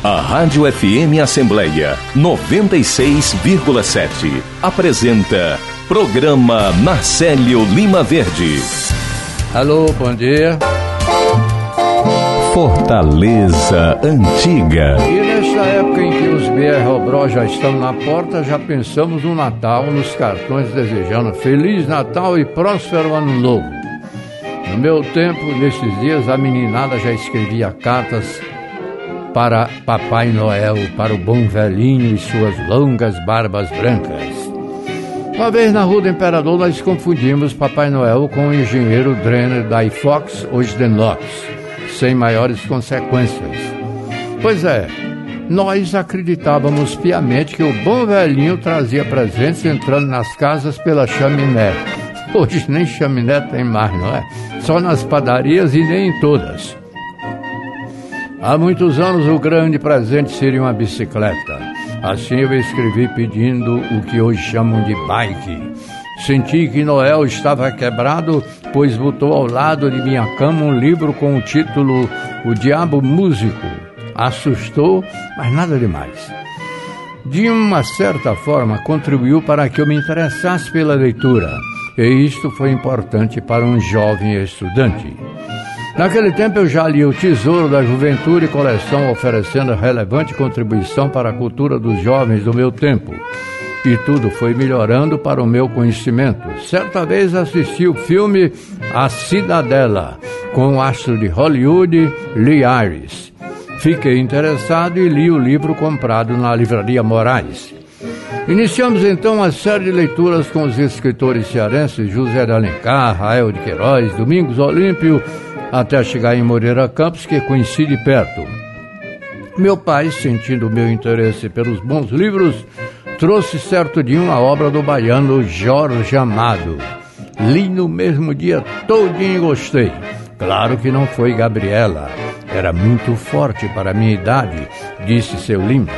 A Rádio FM Assembleia 96,7 apresenta Programa Marcélio Lima Verde. Alô, bom dia. Fortaleza Antiga. E nesta época em que os BR-Obró já estão na porta, já pensamos no Natal, nos cartões desejando Feliz Natal e próspero Ano Novo. No meu tempo, nesses dias, a meninada já escrevia cartas para Papai Noel, para o bom velhinho e suas longas barbas brancas. Uma vez na Rua do Imperador, nós confundimos Papai Noel com o engenheiro Drenner da iFox, hoje Denox, sem maiores consequências. Pois é, nós acreditávamos piamente que o bom velhinho trazia presentes entrando nas casas pela chaminé. Hoje nem chaminé tem mais, não é? Só nas padarias e nem em todas. Há muitos anos o grande presente seria uma bicicleta. Assim eu escrevi pedindo o que hoje chamam de bike. Senti que Noel estava quebrado, pois botou ao lado de minha cama um livro com o título O Diabo Músico. Assustou, mas nada demais. De uma certa forma, contribuiu para que eu me interessasse pela leitura. E isto foi importante para um jovem estudante. Naquele tempo eu já li O Tesouro da Juventude e coleção, oferecendo relevante contribuição para a cultura dos jovens do meu tempo. E tudo foi melhorando para o meu conhecimento. Certa vez assisti o filme A Cidadela, com o astro de Hollywood, Lee Ayres. Fiquei interessado e li o livro comprado na Livraria Moraes. Iniciamos então uma série de leituras com os escritores cearenses José de Alencar, Rael de Queiroz, Domingos Olímpio, até chegar em Moreira Campos, que conheci de perto. Meu pai, sentindo o meu interesse pelos bons livros, trouxe certo dia uma obra do baiano Jorge Amado. Li no mesmo dia todinho e gostei. Claro que não foi Gabriela. Era muito forte para a minha idade, disse seu Lima.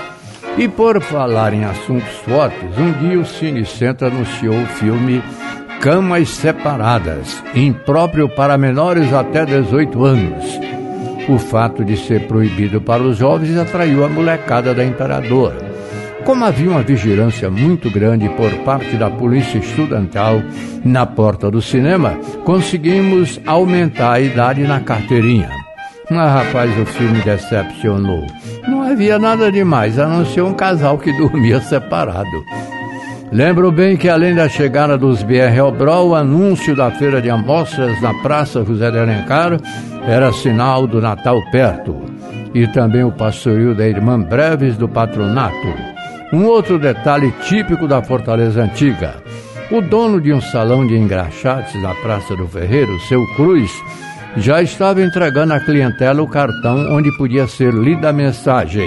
E por falar em assuntos fortes, um dia o Cine Centro anunciou o filme Camas Separadas, impróprio para menores até 18 anos. O fato de ser proibido para os jovens atraiu a molecada da Imperador. Como havia uma vigilância muito grande por parte da polícia estudantil na porta do cinema, conseguimos aumentar a idade na carteirinha. Mas, rapaz, o filme decepcionou. Não havia nada demais, a não ser um casal que dormia separado. Lembro bem que, além da chegada dos BR-Obró, o anúncio da feira de amostras na Praça José de Alencar era sinal do Natal perto. E também o pastoreio da Irmã Breves do Patronato. Um outro detalhe típico da Fortaleza Antiga. O dono de um salão de engraxates na Praça do Ferreiro, seu Cruz, já estava entregando à clientela o cartão onde podia ser lida a mensagem.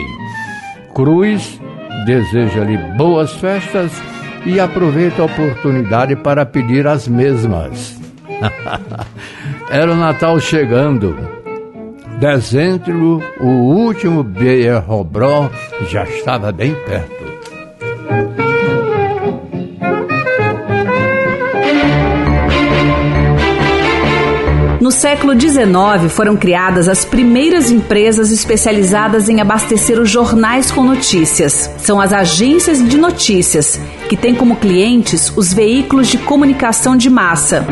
Cruz deseja-lhe boas festas e aproveita a oportunidade para pedir as mesmas. Era o Natal chegando. Dezembro, o último BR-Obró já estava bem perto. No século XIX, foram criadas as primeiras empresas especializadas em abastecer os jornais com notícias. São as agências de notícias, que têm como clientes os veículos de comunicação de massa.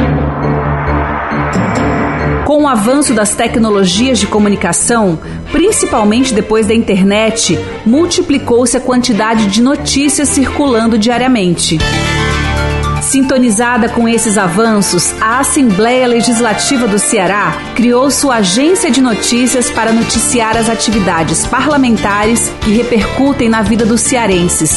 Com o avanço das tecnologias de comunicação, principalmente depois da internet, multiplicou-se a quantidade de notícias circulando diariamente. Sintonizada com esses avanços, a Assembleia Legislativa do Ceará criou sua agência de notícias para noticiar as atividades parlamentares que repercutem na vida dos cearenses.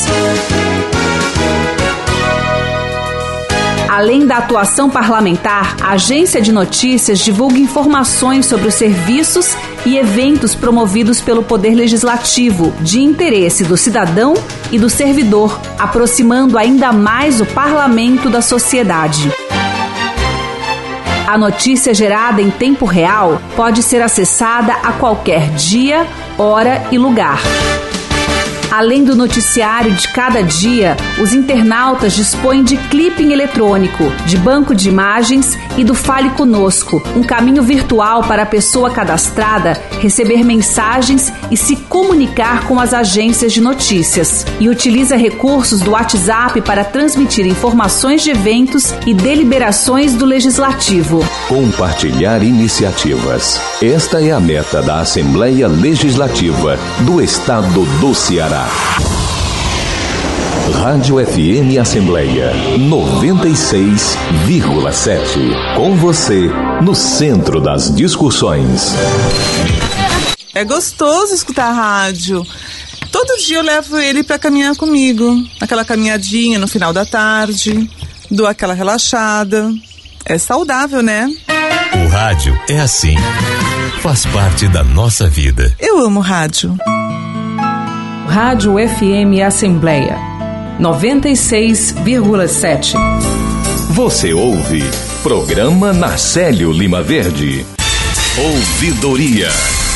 Além da atuação parlamentar, a Agência de Notícias divulga informações sobre os serviços e eventos promovidos pelo Poder Legislativo, de interesse do cidadão e do servidor, aproximando ainda mais o parlamento da sociedade. A notícia gerada em tempo real pode ser acessada a qualquer dia, hora e lugar. Além do noticiário de cada dia, os internautas dispõem de clipping eletrônico, de banco de imagens e do Fale Conosco, um caminho virtual para a pessoa cadastrada receber mensagens e se comunicar com as agências de notícias. E utiliza recursos do WhatsApp para transmitir informações de eventos e deliberações do Legislativo. Compartilhar iniciativas. Esta é a meta da Assembleia Legislativa do Estado do Ceará. Rádio FM Assembleia 96,7. Com você, no centro das discussões. É gostoso escutar a rádio. Todo dia eu levo ele para caminhar comigo. Aquela caminhadinha no final da tarde. Dou aquela relaxada. É saudável, né? O rádio é assim. Faz parte da nossa vida. Eu amo rádio. Rádio FM Assembleia 96,7. Você ouve Programa Narcélio Lima Verde. Ouvidoria.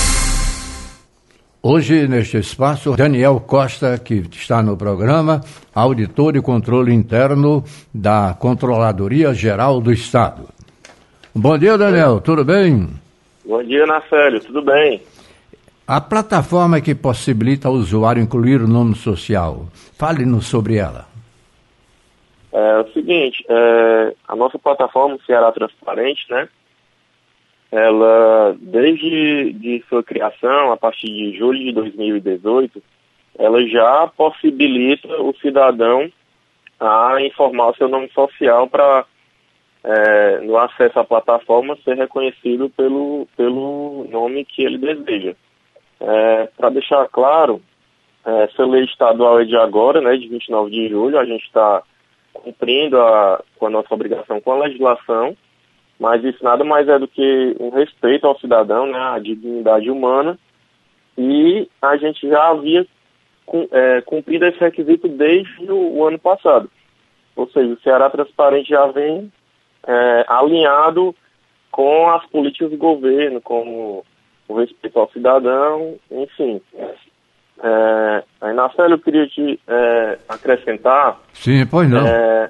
Hoje, neste espaço, Daniel Costa, que está no programa, auditor de controle interno da Controladoria Geral do Estado. Bom dia, Daniel, tudo bem? Bom dia, Narcélio, tudo bem? A plataforma que possibilita ao usuário incluir o nome social, fale-nos sobre ela. É o seguinte, a nossa plataforma Ceará Transparente, né? Ela, desde de sua criação, a partir de julho de 2018, ela já possibilita o cidadão a informar o seu nome social para, no acesso à plataforma, ser reconhecido pelo nome que ele deseja. Para deixar claro, essa lei estadual é de agora, né, de 29 de julho, a gente está cumprindo com a nossa obrigação com a legislação, mas isso nada mais é do que um respeito ao cidadão, né, à dignidade humana, e a gente já havia cumprido esse requisito desde o ano passado. Ou seja, o Ceará Transparente já vem alinhado com as políticas do governo, com o respeito ao cidadão, enfim. Aí, Narcélio, eu queria te acrescentar. Sim, pois não.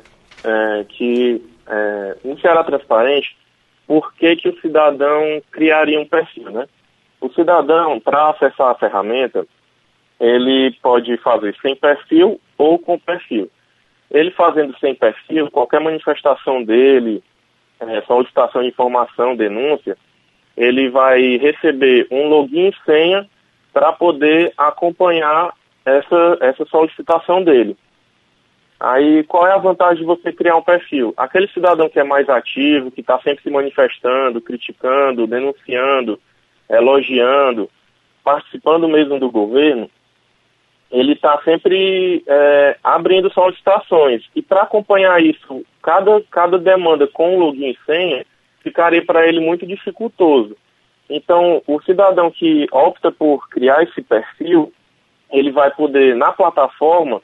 Que no Ceará Transparente, por que o cidadão criaria um perfil, né? O cidadão, para acessar a ferramenta, ele pode fazer sem perfil ou com perfil. Ele fazendo sem perfil, qualquer manifestação dele, solicitação de informação, denúncia, ele vai receber um login e senha para poder acompanhar essa solicitação dele. Aí, qual é a vantagem de você criar um perfil? Aquele cidadão que é mais ativo, que está sempre se manifestando, criticando, denunciando, elogiando, participando mesmo do governo, ele está sempre abrindo solicitações. E para acompanhar isso, cada demanda com login e senha, ficaria para ele muito dificultoso. Então, o cidadão que opta por criar esse perfil, ele vai poder, na plataforma,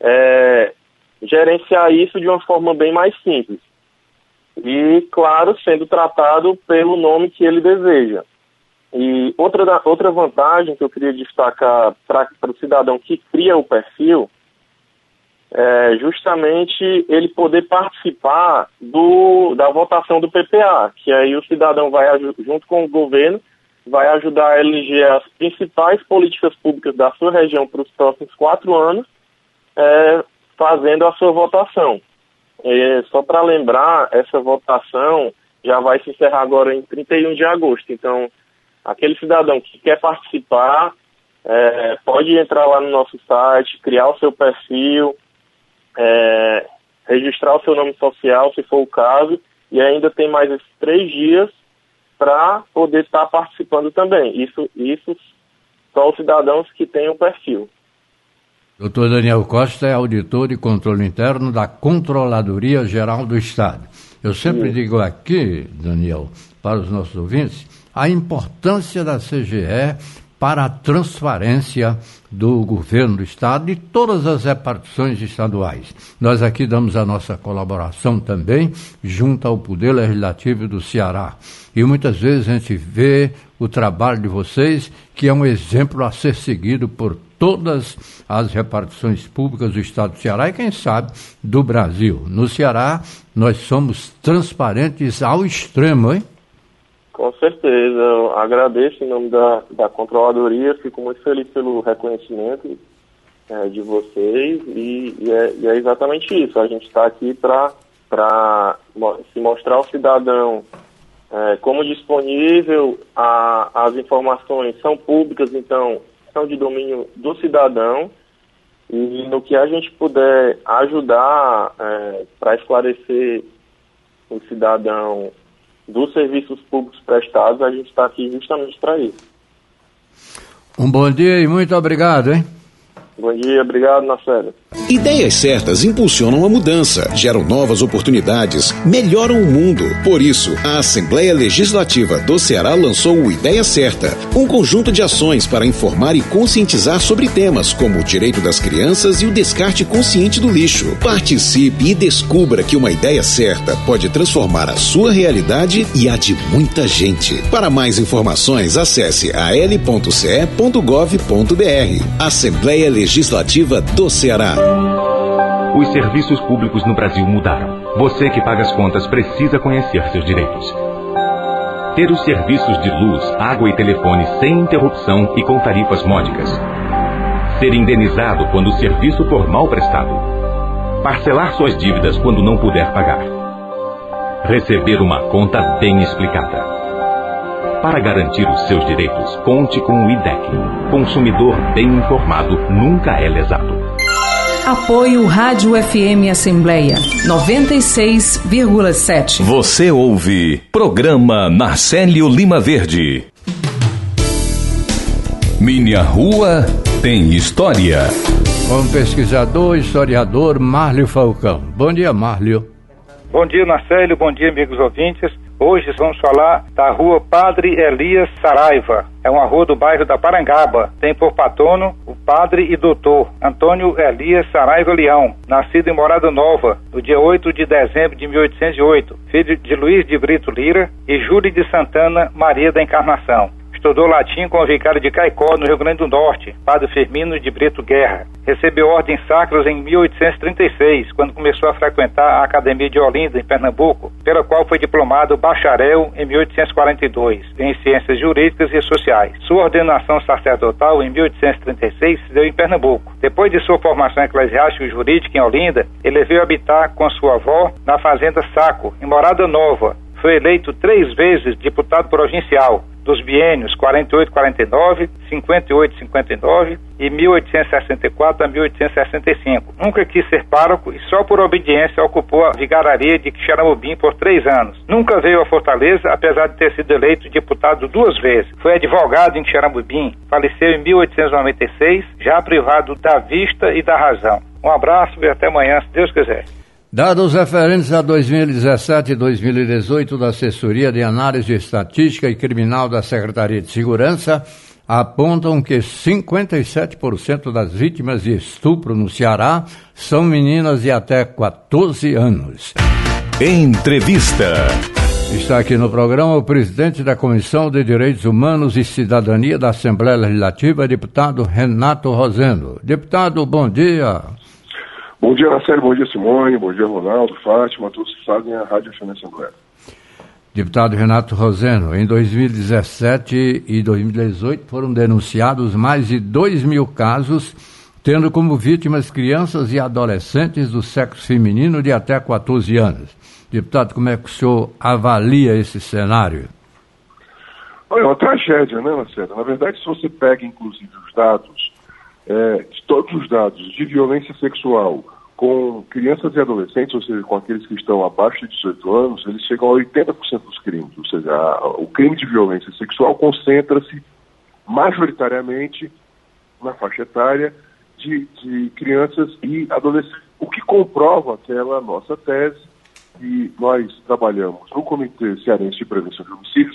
gerenciar isso de uma forma bem mais simples. E, claro, sendo tratado pelo nome que ele deseja. E outra vantagem que eu queria destacar para o cidadão que cria o perfil é justamente ele poder participar da votação do PPA, que aí o cidadão vai, junto com o governo, vai ajudar a eleger as principais políticas públicas da sua região para os próximos 4 anos, fazendo a sua votação. Só para lembrar, essa votação já vai se encerrar agora em 31 de agosto. Então, aquele cidadão que quer participar pode entrar lá no nosso site, criar o seu perfil, registrar o seu nome social, se for o caso, e ainda tem mais esses 3 dias para poder estar participando também. Isso só os cidadãos que têm o perfil. Dr. Daniel Costa é auditor de controle interno da Controladoria Geral do Estado. Eu sempre digo aqui, Daniel, para os nossos ouvintes, a importância da CGE para a transparência do governo do Estado e todas as repartições estaduais. Nós aqui damos a nossa colaboração também junto ao Poder Legislativo do Ceará. E muitas vezes a gente vê o trabalho de vocês, que é um exemplo a ser seguido por todas as repartições públicas do Estado do Ceará e, quem sabe, do Brasil. No Ceará, nós somos transparentes ao extremo, hein? Com certeza. Eu agradeço em nome da Controladoria, fico muito feliz pelo reconhecimento de vocês e é exatamente isso. A gente está aqui para se mostrar ao cidadão como disponível, as informações são públicas, então são de domínio do cidadão, e no que a gente puder ajudar para esclarecer o cidadão dos serviços públicos prestados, a gente está aqui justamente para isso. Um bom dia e muito obrigado, hein? Bom dia, obrigado, Marcelo. Ideias certas impulsionam a mudança, geram novas oportunidades, melhoram o mundo. Por isso, a Assembleia Legislativa do Ceará lançou o Ideia Certa, um conjunto de ações para informar e conscientizar sobre temas como o direito das crianças e o descarte consciente do lixo. Participe e descubra que uma ideia certa pode transformar a sua realidade e a de muita gente. Para mais informações, acesse al.ce.gov.br. Assembleia Legislativa do Ceará. Os serviços públicos no Brasil mudaram. Você que paga as contas precisa conhecer seus direitos. Ter os serviços de luz, água e telefone sem interrupção e com tarifas módicas. Ser indenizado quando o serviço for mal prestado. Parcelar suas dívidas quando não puder pagar. Receber uma conta bem explicada. Para garantir os seus direitos, conte com o IDEC. Consumidor bem informado nunca é lesado. Apoio Rádio FM Assembleia 96,7. Você ouve Programa Narcélio Lima Verde. Minha Rua tem História. Com o pesquisador e historiador Márlio Falcão. Bom dia, Márlio. Bom dia, Narcélio. Bom dia, amigos ouvintes. Hoje vamos falar da rua Padre Elias Saraiva. É uma rua do bairro da Parangaba. Tem por patrono o padre e doutor Antônio Elias Saraiva Leão, nascido em Morada Nova, no dia 8 de dezembro de 1808, filho de Luiz de Brito Lira e Júlia de Santana Maria da Encarnação. Estudou latim com o vicário de Caicó, no Rio Grande do Norte, Padre Firmino de Brito Guerra. Recebeu ordens sacras em 1836, quando começou a frequentar a Academia de Olinda, em Pernambuco, pela qual foi diplomado bacharel em 1842, em Ciências Jurídicas e Sociais. Sua ordenação sacerdotal, em 1836, se deu em Pernambuco. Depois de sua formação eclesiástica e jurídica em Olinda, ele veio habitar com sua avó na Fazenda Saco, em Morada Nova. Foi eleito 3 vezes deputado provincial, dos biênios 48-49, 58-59 e 1864 a 1865. Nunca quis ser pároco e só por obediência ocupou a vigararia de Quixeramobim por 3 anos. Nunca veio a Fortaleza, apesar de ter sido eleito deputado 2 vezes. Foi advogado em Quixeramobim, faleceu em 1896, já privado da vista e da razão. Um abraço e até amanhã, se Deus quiser. Dados referentes a 2017 e 2018 da Assessoria de Análise Estatística e Criminal da Secretaria de Segurança apontam que 57% das vítimas de estupro no Ceará são meninas de até 14 anos. Entrevista. Está aqui no programa o presidente da Comissão de Direitos Humanos e Cidadania da Assembleia Legislativa, deputado Renato Rosendo. Deputado, bom dia. Bom dia, Marcelo, bom dia, Simone, bom dia, Ronaldo, Fátima, todos que fazem a Rádio FM Assembleia. Deputado Renato Rosendo, em 2017 e 2018 foram denunciados mais de 2.000 casos, tendo como vítimas crianças e adolescentes do sexo feminino de até 14 anos. Deputado, como é que o senhor avalia esse cenário? Olha, é uma tragédia, né, Marcelo? Na verdade, se você pega, inclusive, os dados, todos os dados de violência sexual com crianças e adolescentes, ou seja, com aqueles que estão abaixo de 18 anos, eles chegam a 80% dos crimes. Ou seja, o crime de violência sexual concentra-se majoritariamente na faixa etária de crianças e adolescentes. O que comprova aquela nossa tese, que nós trabalhamos no Comitê Cearense de Prevenção de Homicídios,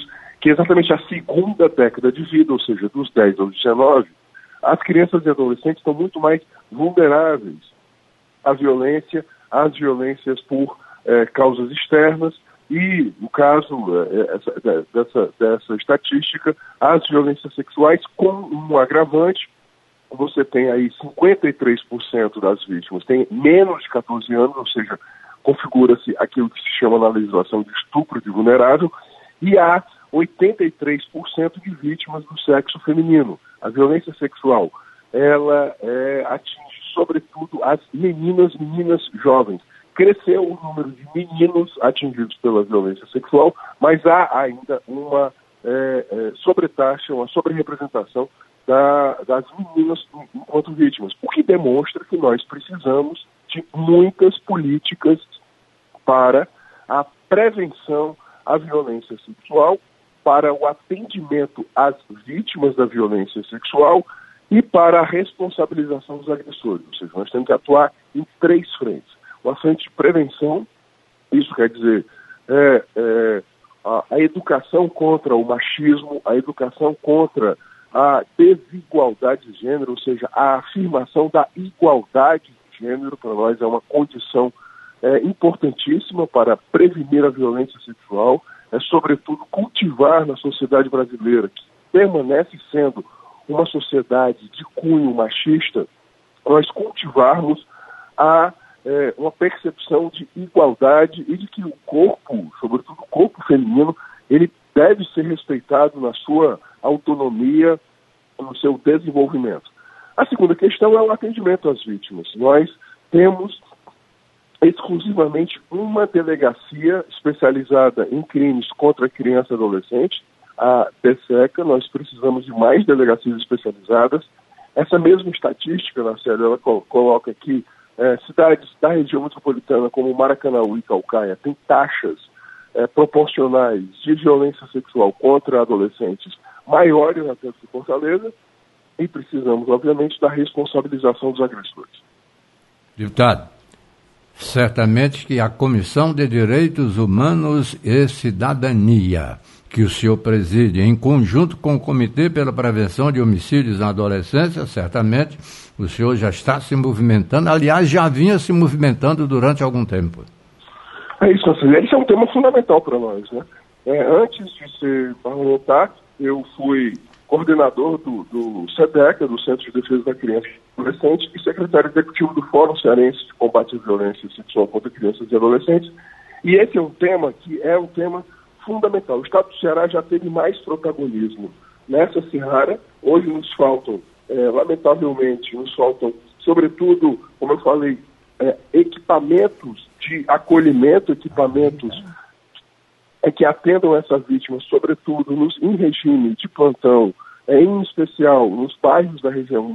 que exatamente a segunda década de vida, ou seja, dos 10 aos 19, as crianças e adolescentes estão muito mais vulneráveis à violência, às violências por causas externas e, no caso dessa estatística, as violências sexuais com um agravante. Você tem aí 53% das vítimas têm menos de 14 anos, ou seja, configura-se aquilo que se chama na legislação de estupro de vulnerável, e há 83% de vítimas do sexo feminino. A violência sexual, ela atinge sobretudo as meninas jovens. Cresceu o número de meninos atingidos pela violência sexual, mas há ainda uma sobretaxa, uma sobre-representação das meninas enquanto vítimas, o que demonstra que nós precisamos de muitas políticas para a prevenção à violência sexual, para o atendimento às vítimas da violência sexual e para a responsabilização dos agressores. Ou seja, nós temos que atuar em 3 frentes. Uma frente de prevenção, isso quer dizer a educação contra o machismo, a educação contra a desigualdade de gênero, ou seja, a afirmação da igualdade de gênero, para nós é uma condição importantíssima para prevenir a violência sexual, sobretudo cultivar na sociedade brasileira, que permanece sendo uma sociedade de cunho machista, nós cultivarmos uma percepção de igualdade e de que o corpo, sobretudo o corpo feminino, ele deve ser respeitado na sua autonomia, no seu desenvolvimento. A segunda questão é o atendimento às vítimas. Nós temos exclusivamente uma delegacia especializada em crimes contra criança e adolescente, a DSECA. Nós precisamos de mais delegacias especializadas. Essa mesma estatística, Marcelo, ela coloca que cidades da região metropolitana como Maracanaú e Caucaia têm taxas proporcionais de violência sexual contra adolescentes maiores até que Fortaleza, e precisamos, obviamente, da responsabilização dos agressores. Deputado, certamente que a Comissão de Direitos Humanos e Cidadania, que o senhor preside, em conjunto com o Comitê pela Prevenção de Homicídios na Adolescência, certamente o senhor já está se movimentando, aliás, já vinha se movimentando durante algum tempo. É isso, Marcelo. Esse é um tema fundamental para nós, né? Antes de ser parlamentar, eu fui coordenador do SEDECA, do Centro de Defesa da Criança e Adolescente, e secretário executivo do Fórum Cearense de Combate à Violência Sexual contra Crianças e Adolescentes. E esse é um tema que é um tema fundamental. O Estado do Ceará já teve mais protagonismo nessa seara. Hoje nos faltam, lamentavelmente, sobretudo, como eu falei, equipamentos de acolhimento, equipamentos que atendam essas vítimas, sobretudo em regime de plantão, em especial nos bairros da região,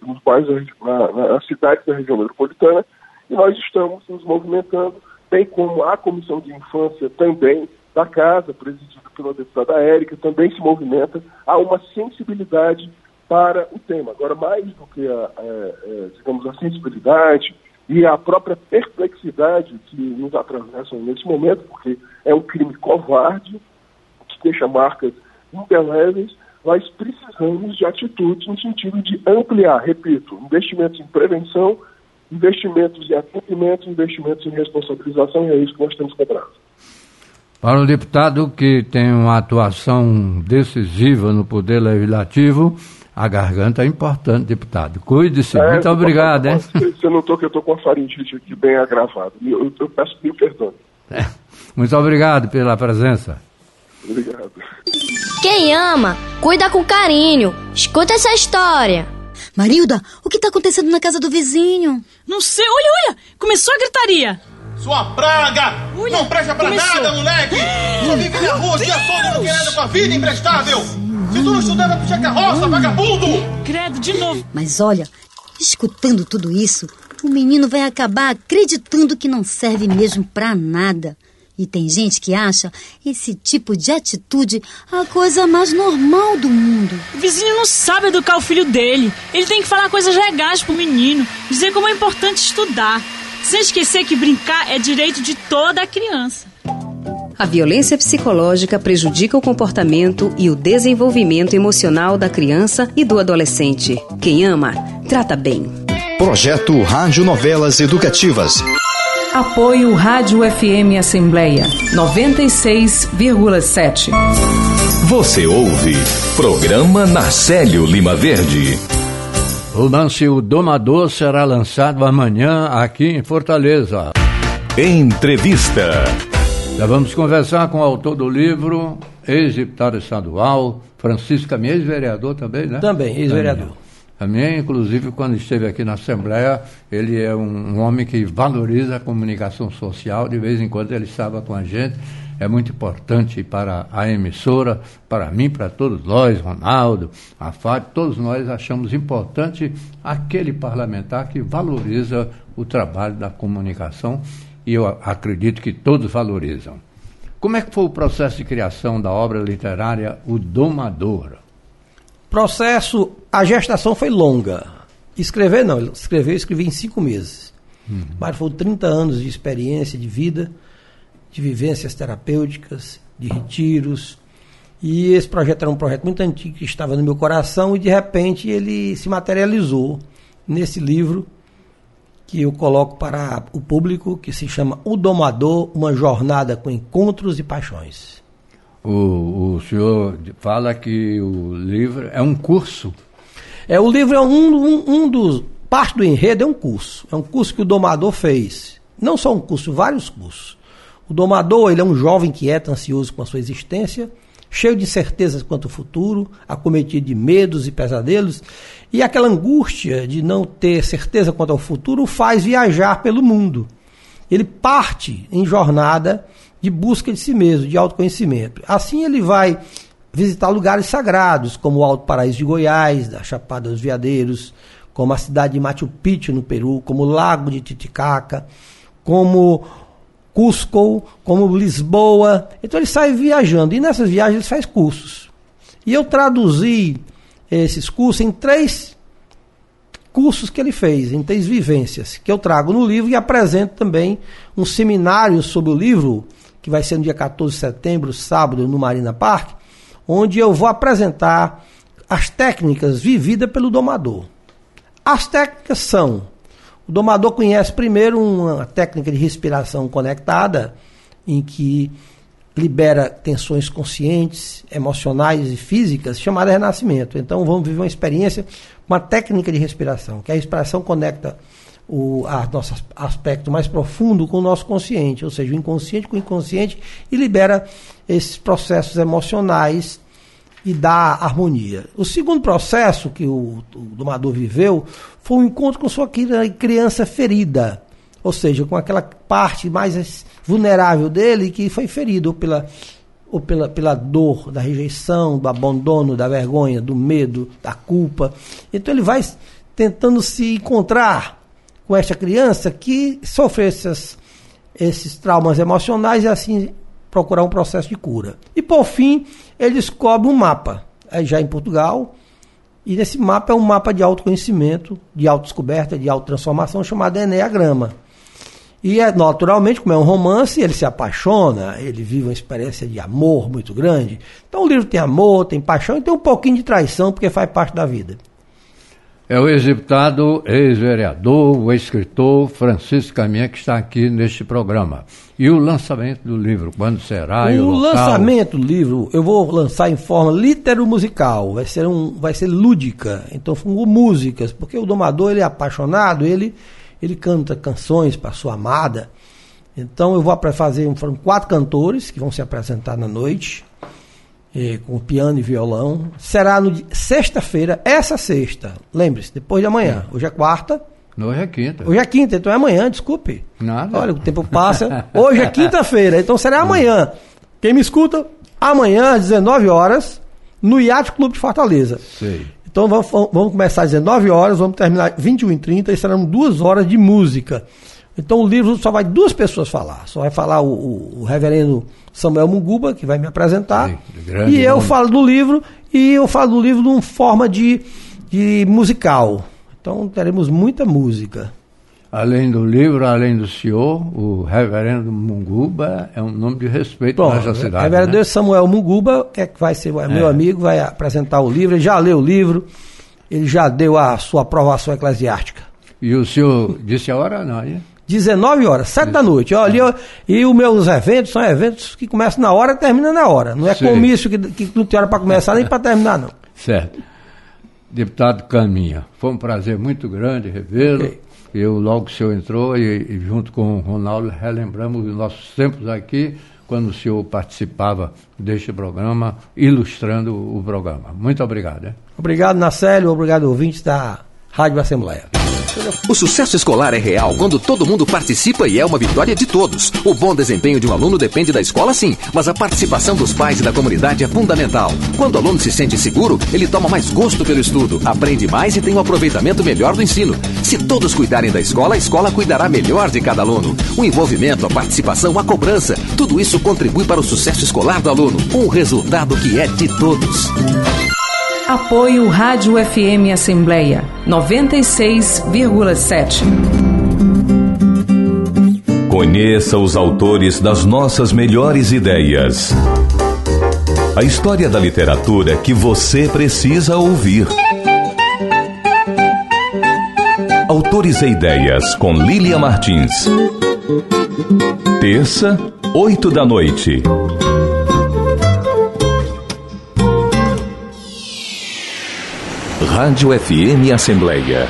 nas cidades da região metropolitana, e nós estamos nos movimentando, bem como a Comissão de Infância também da Casa, presidida pela deputada Érica, também se movimenta. Há uma sensibilidade para o tema. Agora, mais do que digamos, a sensibilidade e a própria perplexidade que nos atravessam nesse momento, porque é um crime covarde, que deixa marcas indeléveis, nós precisamos de atitudes no sentido de ampliar, repito, investimentos em prevenção, investimentos em atendimento, investimentos em responsabilização, e é isso que nós temos cobrado. Para um deputado que tem uma atuação decisiva no Poder Legislativo, a garganta é importante, deputado. Cuide-se. Muito obrigado, hein? Você notou que eu estou com a faringite aqui bem agravada. Eu peço mil perdão. Muito obrigado pela presença. Obrigado. Quem ama, cuida com carinho. Escuta essa história. Marilda, o que está acontecendo na casa do vizinho? Não sei, olha, começou a gritaria. Sua praga! Olha, não presta pra nada, moleque! Só vive na rua, dia todo, não quer nada com a vida, imprestável! Se tu não estudar, vai puxar carroça, vagabundo! Credo, de novo! Mas olha, escutando tudo isso, o menino vai acabar acreditando que não serve mesmo pra nada. E tem gente que acha esse tipo de atitude a coisa mais normal do mundo. O vizinho não sabe educar o filho dele. Ele tem que falar coisas legais pro menino, dizer como é importante estudar. Sem esquecer que brincar é direito de toda criança. A violência psicológica prejudica o comportamento e o desenvolvimento emocional da criança e do adolescente. Quem ama, trata bem. Projeto Rádio Novelas Educativas. Apoio Rádio FM Assembleia 96,7. Você ouve Programa Narcélio Lima Verde. O lance O Domador será lançado amanhã aqui em Fortaleza. Entrevista. Já vamos conversar com o autor do livro, ex-deputado estadual, Francisco Caminha, ex-vereador também, né? Também, ex-vereador. Também, inclusive, quando esteve aqui na Assembleia, ele é um homem que valoriza a comunicação social. De vez em quando ele estava com a gente. É muito importante para a emissora, para mim, para todos nós, Ronaldo, a Fábio, todos nós achamos importante aquele parlamentar que valoriza o trabalho da comunicação, e eu acredito que todos valorizam. Como é que foi o processo de criação da obra literária O Domador? A gestação foi longa. Escrevi em 5 meses. Mas foram 30 anos de experiência, de vida, de vivências terapêuticas, de retiros. E esse projeto era um projeto muito antigo que estava no meu coração e, de repente, ele se materializou nesse livro que eu coloco para o público, que se chama O Domador, uma jornada com encontros e paixões. O senhor fala que o livro é um curso. O livro é parte do enredo é um curso. É um curso que o Domador fez. Não só um curso, vários cursos. O Domador, ele é um jovem quieto, ansioso com a sua existência, cheio de incertezas quanto ao futuro, acometido de medos e pesadelos, e aquela angústia de não ter certeza quanto ao futuro o faz viajar pelo mundo. Ele parte em jornada de busca de si mesmo, de autoconhecimento. Assim ele vai visitar lugares sagrados, como o Alto Paraíso de Goiás, da Chapada dos Veadeiros, como a cidade de Machu Picchu, no Peru, como o Lago de Titicaca, como Cusco, como Lisboa. Então ele sai viajando, e nessas viagens ele faz cursos. E eu traduzi esses cursos em 3 cursos que ele fez, em 3 vivências, que eu trago no livro e apresento também um seminário sobre o livro, que vai ser no dia 14 de setembro, sábado, no Marina Park, onde eu vou apresentar as técnicas vividas pelo domador. As técnicas são: o domador conhece primeiro uma técnica de respiração conectada, em que libera tensões conscientes, emocionais e físicas, chamada renascimento. Então vamos viver uma experiência, uma técnica de respiração, que a respiração conecta o nosso aspecto mais profundo com o nosso consciente, ou seja, o inconsciente com o inconsciente, e libera esses processos emocionais e dá harmonia. O segundo processo que o domador viveu foi um encontro com sua criança ferida, ou seja, com aquela parte mais vulnerável dele que foi ferido pela dor, da rejeição, do abandono, da vergonha, do medo, da culpa. Então ele vai tentando se encontrar com esta criança que sofreu esses traumas emocionais e assim procurar um processo de cura. E por fim, ele descobre um mapa, já em Portugal, e nesse mapa é um mapa de autoconhecimento, de autodescoberta, de autotransformação, chamado Enneagrama. E naturalmente, como é um romance, ele se apaixona, ele vive uma experiência de amor muito grande. Então o livro tem amor, tem paixão e tem um pouquinho de traição, porque faz parte da vida. É o ex-deputado, ex-vereador, o escritor Francisco Caminha, que está aqui neste programa. E o lançamento do livro, quando será? O lançamento do livro eu vou lançar em forma litero-musical, vai ser lúdica, então com músicas, porque o domador ele é apaixonado, ele canta canções para sua amada. Então eu vou fazer, foram 4 cantores que vão se apresentar na noite, com piano e violão. Será sexta-feira, essa sexta, lembre-se, depois de amanhã. Hoje é quarta. Hoje é quinta. Hoje é quinta, então é amanhã, desculpe. Nada. Olha, o tempo passa. Hoje é quinta-feira, então será amanhã. Quem me escuta, amanhã às 19 horas, no Yacht Clube de Fortaleza. Sei. Então vamos começar às 19 horas, vamos terminar 21h30 e serão 2 horas de música. Então o livro só vai 2 pessoas falar. Só vai falar o reverendo Samuel Munguba, que vai me apresentar. E eu falo do livro, numa forma de musical. Então teremos muita música. Além do livro, além do senhor, o reverendo Munguba é um nome de respeito nessa cidade. O reverendo Samuel Munguba, que vai ser meu amigo, vai apresentar o livro, ele já leu o livro, ele já deu a sua aprovação eclesiástica. E o senhor disse a hora, não, hein? 19 horas, 7 da noite. E os meus eventos são eventos que começam na hora e terminam na hora. Não é comício que não tem hora para começar nem para terminar, não. Certo. Deputado Caminha, foi um prazer muito grande revê-lo. Okay. Eu, logo que o senhor entrou, e junto com o Ronaldo, relembramos os nossos tempos aqui, quando o senhor participava deste programa, ilustrando o programa. Muito obrigado. Obrigado, Nacélio, obrigado, ouvintes da Rádio Assembleia. O sucesso escolar é real quando todo mundo participa e é uma vitória de todos. O bom desempenho de um aluno depende da escola, sim, mas a participação dos pais e da comunidade é fundamental. Quando o aluno se sente seguro, ele toma mais gosto pelo estudo, aprende mais e tem um aproveitamento melhor do ensino. Se todos cuidarem da escola, a escola cuidará melhor de cada aluno. O envolvimento, a participação, a cobrança, tudo isso contribui para o sucesso escolar do aluno. Um resultado que é de todos. Apoio Rádio FM Assembleia 96,7. Conheça os autores das nossas melhores ideias. A história da literatura que você precisa ouvir. Autores e Ideias, com Lília Martins. Terça, 8 da noite. Rádio FM Assembleia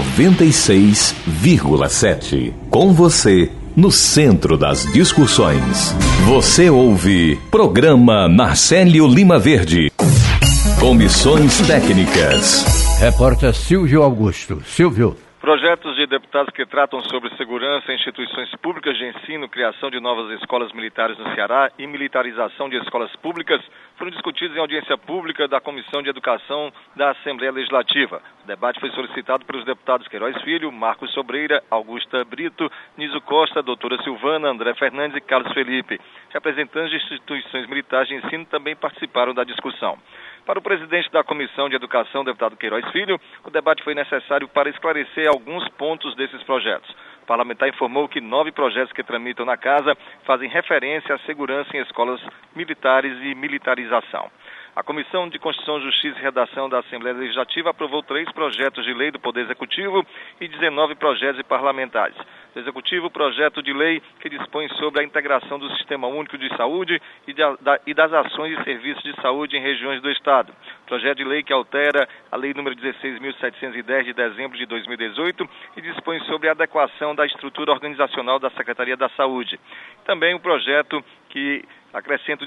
96,7. Com você, no centro das discussões. Você ouve Programa Narcélio Lima Verde. Comissões Técnicas. Repórter Silvio Augusto. Silvio. Projetos de deputados que tratam sobre segurança em instituições públicas de ensino, criação de novas escolas militares no Ceará e militarização de escolas públicas foram discutidos em audiência pública da Comissão de Educação da Assembleia Legislativa. O debate foi solicitado pelos deputados Queiroz Filho, Marcos Sobreira, Augusta Brito, Niso Costa, doutora Silvana, André Fernandes e Carlos Felipe. Representantes de instituições militares de ensino também participaram da discussão. Para o presidente da Comissão de Educação, deputado Queiroz Filho, o debate foi necessário para esclarecer alguns pontos desses projetos. O parlamentar informou que 9 projetos que tramitam na casa fazem referência à segurança em escolas militares e militarização. A Comissão de Constituição, Justiça e Redação da Assembleia Legislativa aprovou 3 projetos de lei do Poder Executivo e 19 projetos parlamentares. Do Executivo, o projeto de lei que dispõe sobre a integração do Sistema Único de Saúde e das ações e serviços de saúde em regiões do Estado. Projeto de lei que altera a Lei nº 16.710 de dezembro de 2018 e dispõe sobre a adequação da estrutura organizacional da Secretaria da Saúde. Também o projeto que acrescenta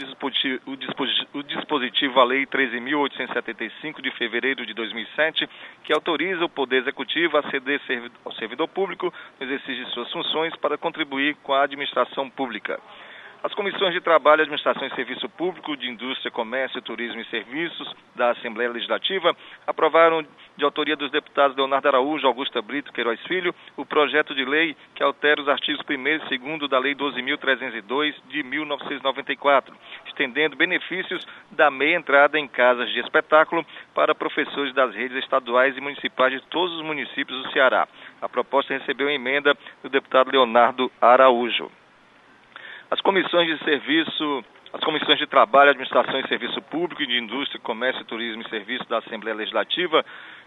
o dispositivo à Lei 13.875 de fevereiro de 2007, que autoriza o Poder Executivo a ceder ao servidor público no exercício de suas funções para contribuir com a administração pública. As comissões de Trabalho, Administração e Serviço Público, de Indústria, Comércio, Turismo e Serviços da Assembleia Legislativa aprovaram, de autoria dos deputados Leonardo Araújo, Augusta Brito, Queiroz Filho, o projeto de lei que altera os artigos 1º e 2º da Lei 12.302 de 1994, estendendo benefícios da meia entrada em casas de espetáculo para professores das redes estaduais e municipais de todos os municípios do Ceará. A proposta recebeu a emenda do deputado Leonardo Araújo. As comissões de Trabalho, Administração e Serviço Público e de Indústria, Comércio, Turismo e Serviços da Assembleia Legislativa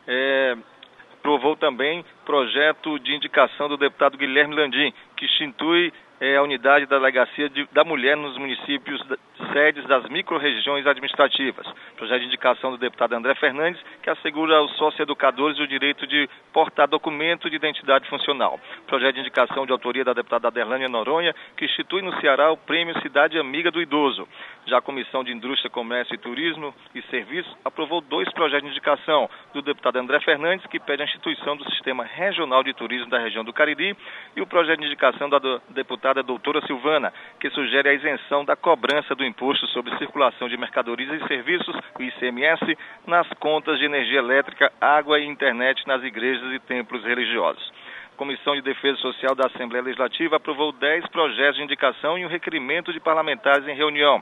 aprovou também projeto de indicação do deputado Guilherme Landim, que institui a unidade da Delegacia da Mulher nos municípios sedes das micro-regiões administrativas. Projeto de indicação do deputado André Fernandes, que assegura aos sócio-educadores o direito de portar documento de identidade funcional. Projeto de indicação de autoria da deputada Aderlânia Noronha, que institui no Ceará o Prêmio Cidade Amiga do Idoso. Já a Comissão de Indústria, Comércio e Turismo e Serviços aprovou 2 projetos de indicação do deputado André Fernandes, que pede a instituição do Sistema Regional de Turismo da região do Cariri, e o projeto de indicação da deputada doutora Silvana, que sugere a isenção da cobrança do Imposto sobre Circulação de Mercadorias e Serviços, o ICMS, nas contas de energia elétrica, água e internet nas igrejas e templos religiosos. A Comissão de Defesa Social da Assembleia Legislativa aprovou 10 projetos de indicação e um requerimento de parlamentares em reunião.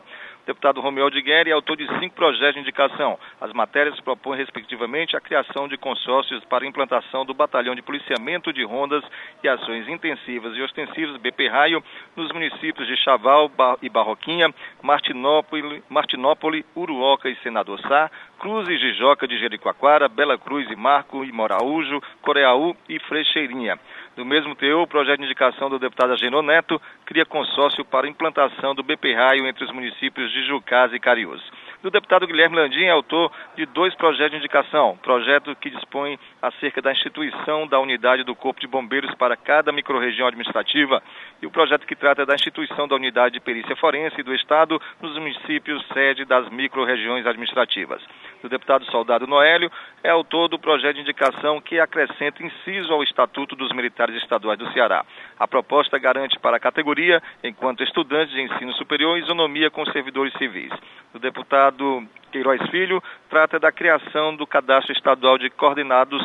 O deputado Romeu Aldigueri é autor de 5 projetos de indicação. As matérias propõem, respectivamente, a criação de consórcios para a implantação do Batalhão de Policiamento de Rondas e Ações Intensivas e Ostensivas, BP Raio, nos municípios de Chaval e Barroquinha, Martinópole, Uruoca e Senador Sá, Cruz e Jijoca de Jericoacoara, Bela Cruz e Marco e Moraújo, Coreaú e Frecheirinha. Do mesmo teor, o projeto de indicação do deputado Agenor Neto cria consórcio para a implantação do BP Raio entre os municípios de Jucás e Cariús. Do deputado Guilherme Landim é autor de 2 projetos de indicação. Projeto que dispõe acerca da instituição da unidade do Corpo de Bombeiros para cada microrregião administrativa e o projeto que trata da instituição da unidade de perícia forense do Estado nos municípios sede das microrregiões administrativas. Do deputado Soldado Noélio é autor do projeto de indicação que acrescenta inciso ao Estatuto dos Militares Estaduais do Ceará. A proposta garante para a categoria, enquanto estudantes de ensino superior, isonomia com servidores civis. O deputado Queiroz Filho trata da criação do cadastro estadual de coordenados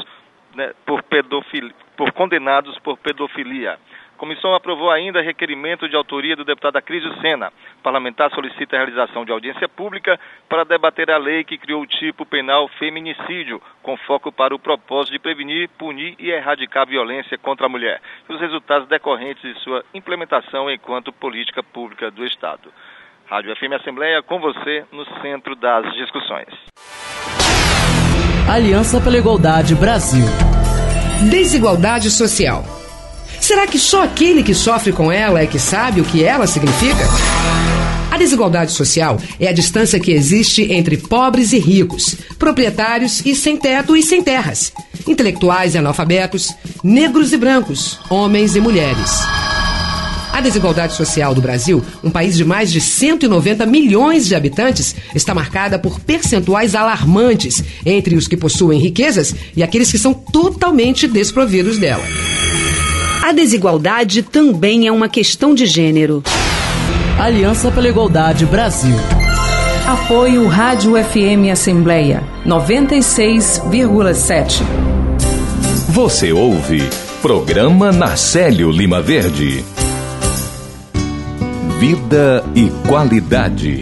por condenados por pedofilia. A comissão aprovou ainda requerimento de autoria do deputado Acrísio Sena. O parlamentar solicita a realização de audiência pública para debater a lei que criou o tipo penal feminicídio, com foco para o propósito de prevenir, punir e erradicar a violência contra a mulher e os resultados decorrentes de sua implementação enquanto política pública do Estado. Rádio FM Assembleia, com você no centro das discussões. Aliança pela Igualdade Brasil. Desigualdade social. Será que só aquele que sofre com ela é que sabe o que ela significa? A desigualdade social é a distância que existe entre pobres e ricos, proprietários e sem teto e sem terras, intelectuais e analfabetos, negros e brancos, homens e mulheres. A desigualdade social do Brasil, um país de mais de 190 milhões de habitantes, está marcada por percentuais alarmantes entre os que possuem riquezas e aqueles que são totalmente desprovidos dela. A desigualdade também é uma questão de gênero. Aliança pela Igualdade Brasil. Apoio Rádio FM Assembleia 96,7. Você ouve Programa Narcélio Lima Verde. Vida e qualidade.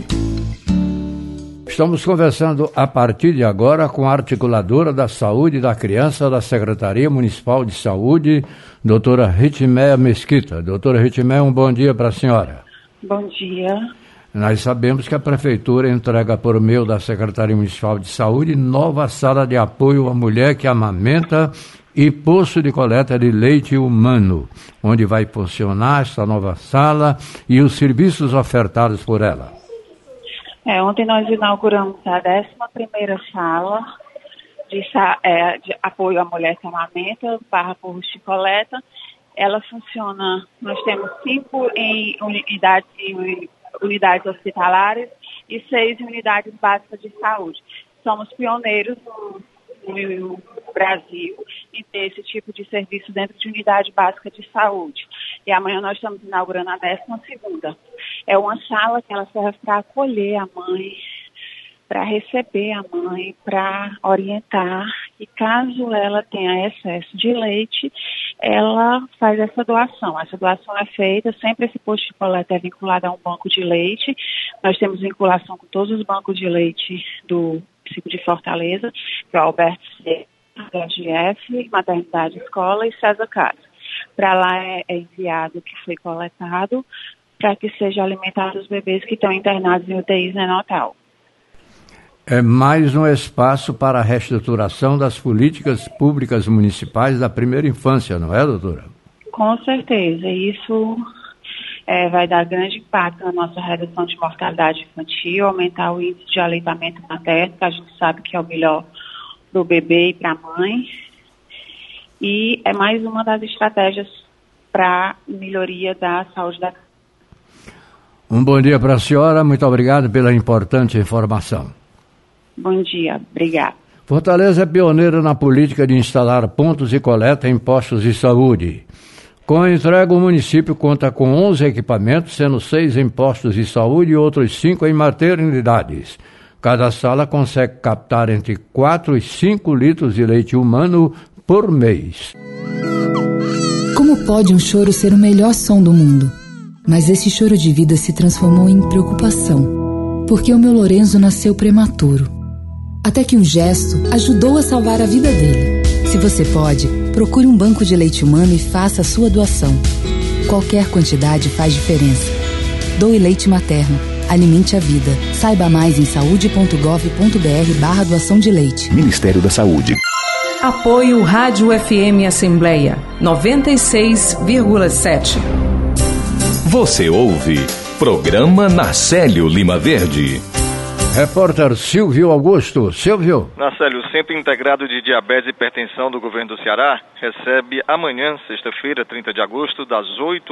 Estamos conversando a partir de agora com a articuladora da Saúde da Criança da Secretaria Municipal de Saúde, doutora Ritmeia Mesquita. Doutora Ritmeia, um bom dia para a senhora. Bom dia. Nós sabemos que a Prefeitura entrega por meio da Secretaria Municipal de Saúde nova sala de apoio à mulher que amamenta e posto de coleta de leite humano, onde vai funcionar esta nova sala e os serviços ofertados por ela. Ontem nós inauguramos a 11ª sala de apoio à mulher que amamenta, /posto de coleta. Ela funciona, nós temos 5 em unidades hospitalares e 6 em unidades básicas de saúde. Somos pioneiros no Brasil em ter esse tipo de serviço dentro de unidade básica de saúde. E amanhã nós estamos inaugurando a 12ª. É uma sala que ela serve para acolher a mãe, para receber a mãe, para orientar. E caso ela tenha excesso de leite, ela faz essa doação. Essa doação é feita, sempre esse posto de coleta é vinculado a um banco de leite. Nós temos vinculação com todos os bancos de leite do município de Fortaleza, que é o Alberto C., HGF, Maternidade Escola e César Casa. Para lá é enviado o que foi coletado para que seja alimentado os bebês que estão internados em UTIs neonatal. É mais um espaço para a reestruturação das políticas públicas municipais da primeira infância, não é, doutora? Com certeza. Isso vai dar grande impacto na nossa redução de mortalidade infantil, aumentar o índice de aleitamento materno, que a gente sabe que é o melhor para o bebê e para a mãe. E é mais uma das estratégias para melhoria da saúde da criança. Um bom dia para a senhora, muito obrigado pela importante informação. Bom dia, obrigada. Fortaleza é pioneira na política de instalar pontos de coleta em postos de saúde. Com a entrega, o município conta com 11 equipamentos, sendo 6 em postos de saúde e outros 5 em maternidades. Cada sala consegue captar entre 4 e 5 litros de leite humano por mês. Como pode um choro ser o melhor som do mundo? Mas esse choro de vida se transformou em preocupação. porque o meu Lorenzo nasceu prematuro. Até que um gesto ajudou a salvar a vida dele. Se você pode, procure um banco de leite humano e faça a sua doação. Qualquer quantidade faz diferença. Doe leite materno. Alimente a vida. Saiba mais em saude.gov.br/doação de leite. Ministério da Saúde. Apoio Rádio FM Assembleia 96,7. Você ouve Programa Nacélio Lima Verde. Repórter Silvio Augusto. Silvio. Nacélio, o Centro Integrado de Diabetes e Hipertensão do Governo do Ceará recebe amanhã, sexta-feira, 30 de agosto, das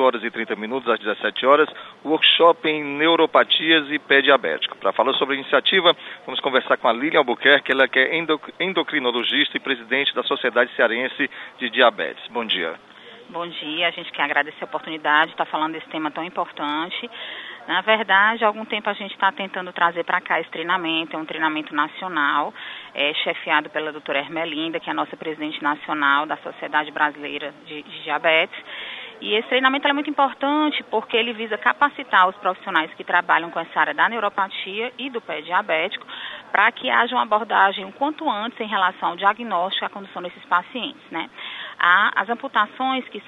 8h30 às 17 horas, o workshop em neuropatias e pé diabético. Para falar sobre a iniciativa, vamos conversar com a Lilian Albuquerque, ela que é endocrinologista e presidente da Sociedade Cearense de Diabetes. Bom dia. Bom dia, a gente quer agradecer a oportunidade de estar falando desse tema tão importante. Na verdade, há algum tempo a gente está tentando trazer para cá esse treinamento, é um treinamento nacional, chefiado pela doutora Ermelinda, que é a nossa presidente nacional da Sociedade Brasileira de Diabetes. E esse treinamento é muito importante porque ele visa capacitar os profissionais que trabalham com essa área da neuropatia e do pé diabético para que haja uma abordagem o quanto antes em relação ao diagnóstico e à condução desses pacientes, né? As amputações, que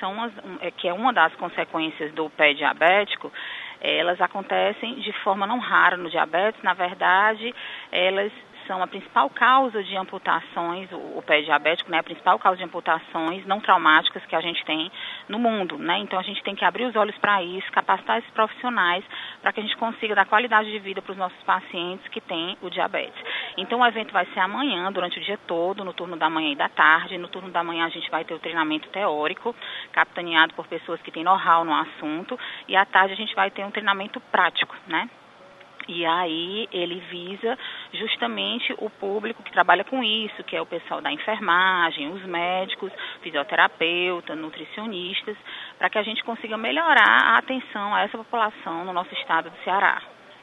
é uma das consequências do pé diabético, elas acontecem de forma não rara no diabetes. Na verdade, elas são a principal causa de amputações, o pé diabético, né, a principal causa de amputações não traumáticas que a gente tem no mundo, né? Então a gente tem que abrir os olhos para isso, capacitar esses profissionais para que a gente consiga dar qualidade de vida para os nossos pacientes que têm o diabetes. Então o evento vai ser amanhã, durante o dia todo, no turno da manhã e da tarde. No turno da manhã a gente vai ter o treinamento teórico, capitaneado por pessoas que têm know-how no assunto, e à tarde a gente vai ter um treinamento prático, né? E aí ele visa justamente o público que trabalha com isso, que é o pessoal da enfermagem, os médicos, fisioterapeutas, nutricionistas, para que a gente consiga melhorar a atenção a essa população no nosso estado do Ceará.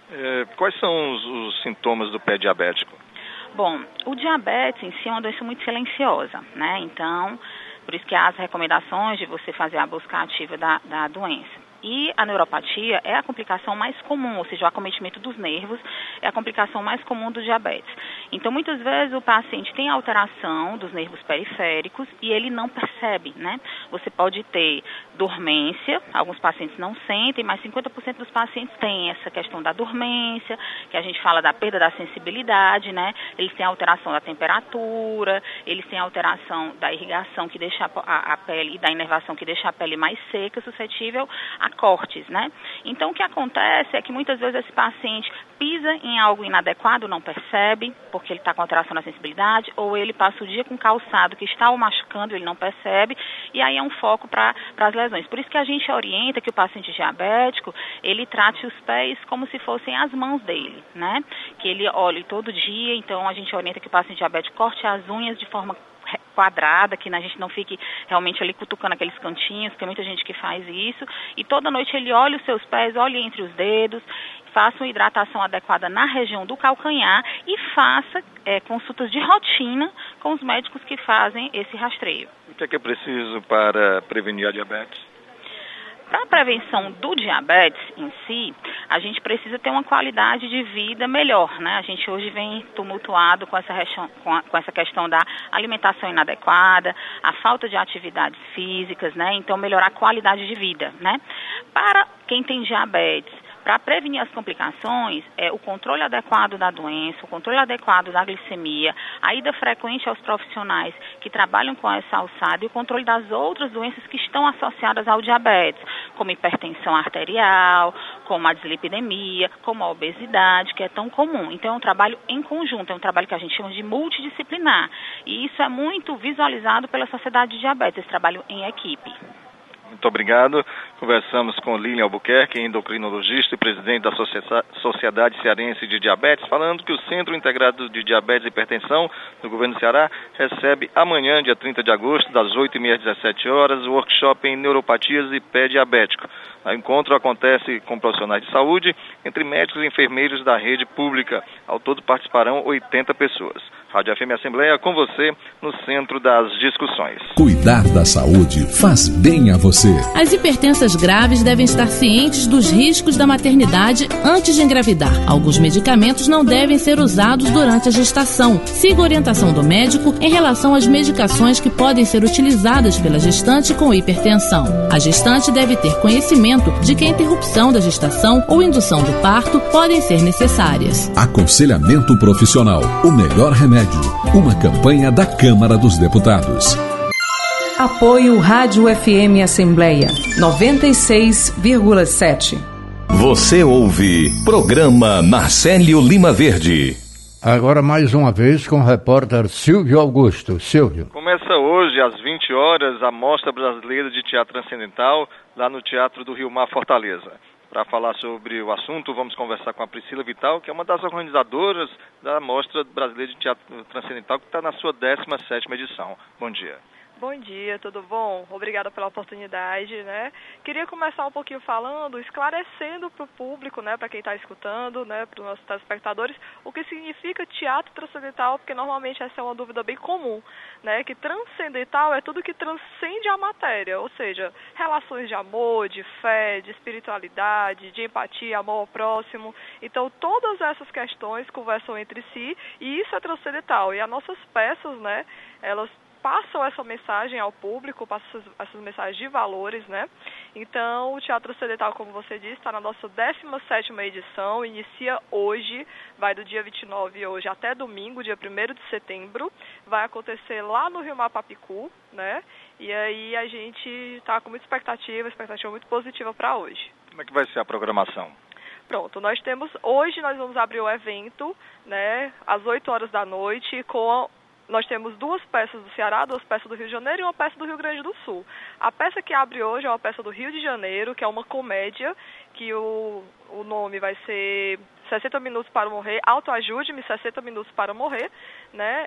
Quais são os sintomas do pé diabético? Bom, o diabetes em si é uma doença muito silenciosa, né? Então, por isso que há as recomendações de você fazer a busca ativa da doença. E a neuropatia é a complicação mais comum, ou seja, o acometimento dos nervos é a complicação mais comum do diabetes. Então, muitas vezes o paciente tem alteração dos nervos periféricos e ele não percebe, né? Você pode ter dormência, alguns pacientes não sentem, mas 50% dos pacientes têm essa questão da dormência, que a gente fala da perda da sensibilidade, né? Eles têm alteração da temperatura, eles têm alteração da irrigação que deixa a pele e da inervação que deixa a pele mais seca, suscetível a cortes, né? Então, o que acontece é que muitas vezes esse paciente pisa em algo inadequado, não percebe, porque ele está com alteração na sensibilidade, ou ele passa o dia com calçado que está o machucando, ele não percebe, e aí é um foco para as lesões. Por isso que a gente orienta que o paciente diabético, ele trate os pés como se fossem as mãos dele, né? Que ele olhe todo dia, então a gente orienta que o paciente diabético corte as unhas de forma quadrada, que a gente não fique realmente ali cutucando aqueles cantinhos, tem muita gente que faz isso, e toda noite ele olha os seus pés, olha entre os dedos, faça uma hidratação adequada na região do calcanhar e faça consultas de rotina com os médicos que fazem esse rastreio. O que é preciso para prevenir a diabetes? Para a prevenção do diabetes em si, a gente precisa ter uma qualidade de vida melhor, né? A gente hoje vem tumultuado com essa questão da alimentação inadequada, a falta de atividades físicas, né? Então, melhorar a qualidade de vida, né? Para quem tem diabetes, para prevenir as complicações, o controle adequado da doença, o controle adequado da glicemia, a ida frequente aos profissionais que trabalham com essa alçada e o controle das outras doenças que estão associadas ao diabetes, como hipertensão arterial, como a dislipidemia, como a obesidade, que é tão comum. Então é um trabalho em conjunto, é um trabalho que a gente chama de multidisciplinar. E isso é muito visualizado pela Sociedade de Diabetes, esse trabalho em equipe. Muito obrigado. Conversamos com Lilian Albuquerque, endocrinologista e presidente da Sociedade Cearense de Diabetes, falando que o Centro Integrado de Diabetes e Hipertensão do Governo do Ceará recebe amanhã, dia 30 de agosto, das 8h30 às 17 horas, o workshop em neuropatias e pé diabético. O encontro acontece com profissionais de saúde, entre médicos e enfermeiros da rede pública. Ao todo participarão 80 pessoas. Rádio FM Assembleia com você no centro das discussões. Cuidar da saúde faz bem a você. As hipertensas graves devem estar cientes dos riscos da maternidade antes de engravidar. Alguns medicamentos não devem ser usados durante a gestação. Siga a orientação do médico em relação às medicações que podem ser utilizadas pela gestante com hipertensão. A gestante deve ter conhecimento de que a interrupção da gestação ou indução do parto podem ser necessárias. Aconselhamento profissional, o melhor remédio. Uma campanha da Câmara dos Deputados. Apoio Rádio FM Assembleia 96,7. Você ouve Programa Narcélio Lima Verde. Agora mais uma vez com o repórter Silvio Augusto. Silvio. Começa hoje às 20 horas a Mostra Brasileira de Teatro Transcendental lá no Teatro do Rio Mar Fortaleza. Para falar sobre o assunto, vamos conversar com a Priscila Vital, que é uma das organizadoras da Mostra Brasileira de Teatro Transcendental, que está na sua 17ª edição. Bom dia. Bom dia, tudo bom? Obrigada pela oportunidade, né? Queria começar um pouquinho falando, esclarecendo para o público, né, para quem está escutando, né, para os nossos telespectadores, o que significa teatro transcendental, porque normalmente essa é uma dúvida bem comum, né, que transcendental é tudo que transcende a matéria, ou seja, relações de amor, de fé, de espiritualidade, de empatia, amor ao próximo. Então, todas essas questões conversam entre si e isso é transcendental. E as nossas peças, né, elas passam essa mensagem ao público, passam essas mensagens de valores, né? Então, o Teatro Transcendental, como você disse, está na nossa 17ª edição, inicia hoje, vai do dia 29 hoje até domingo, dia 1º de setembro, vai acontecer lá no Rio Mar Papicu, né? E aí a gente está com muita expectativa muito positiva para hoje. Como é que vai ser a programação? Pronto, hoje nós vamos abrir o evento, né, às 8 horas da noite, nós temos 2 peças do Ceará, 2 peças do Rio de Janeiro e uma peça do Rio Grande do Sul. A peça que abre hoje é uma peça do Rio de Janeiro, que é uma comédia, que o nome vai ser 60 Minutos para Morrer, Autoajude-me, 60 Minutos para Morrer, né?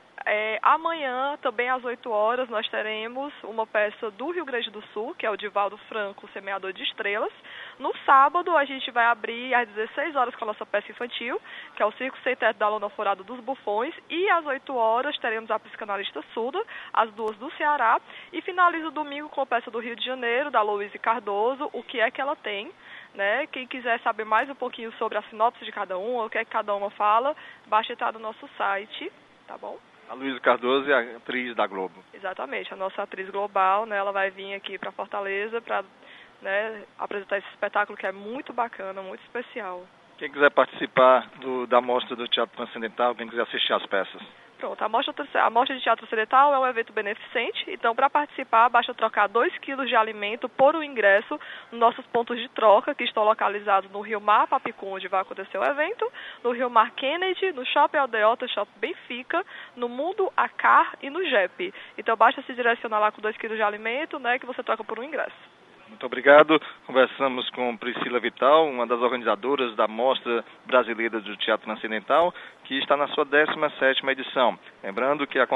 Amanhã, também às 8 horas, nós teremos uma peça do Rio Grande do Sul, que é o Divaldo Franco, Semeador de Estrelas. No sábado, a gente vai abrir às 16 horas com a nossa peça infantil, que é o Circo Sem Teto da Lona Forada dos Bufões, e às 8 horas teremos a Psicanalista Surda, as 2 do Ceará, e finaliza o domingo com a peça do Rio de Janeiro, da Louise Cardoso, O Que É Que Ela Tem, né? Quem quiser saber mais um pouquinho sobre a sinopse de cada uma, o que é que cada uma fala, basta entrar no nosso site, tá bom? A Luísa Cardoso é a atriz da Globo. Exatamente, a nossa atriz global, né? Ela vai vir aqui para Fortaleza para, né, apresentar esse espetáculo que é muito bacana, muito especial. Quem quiser participar da Mostra do Teatro Transcendental, quem quiser assistir às peças? Pronto, a Mostra de Teatro Transcendental é um evento beneficente, então para participar basta trocar 2 quilos de alimento por um ingresso nos nossos pontos de troca, que estão localizados no Rio Mar Papicu, onde vai acontecer o evento, no Rio Mar Kennedy, no Shopping Aldeota, Shopping Benfica, no Mundo Acar e no JEP. Então basta se direcionar lá com 2 quilos de alimento, né, que você troca por um ingresso. Muito obrigado. Conversamos com Priscila Vital, uma das organizadoras da Mostra Brasileira do Teatro Transcendental, que está na sua 17ª edição. Lembrando que o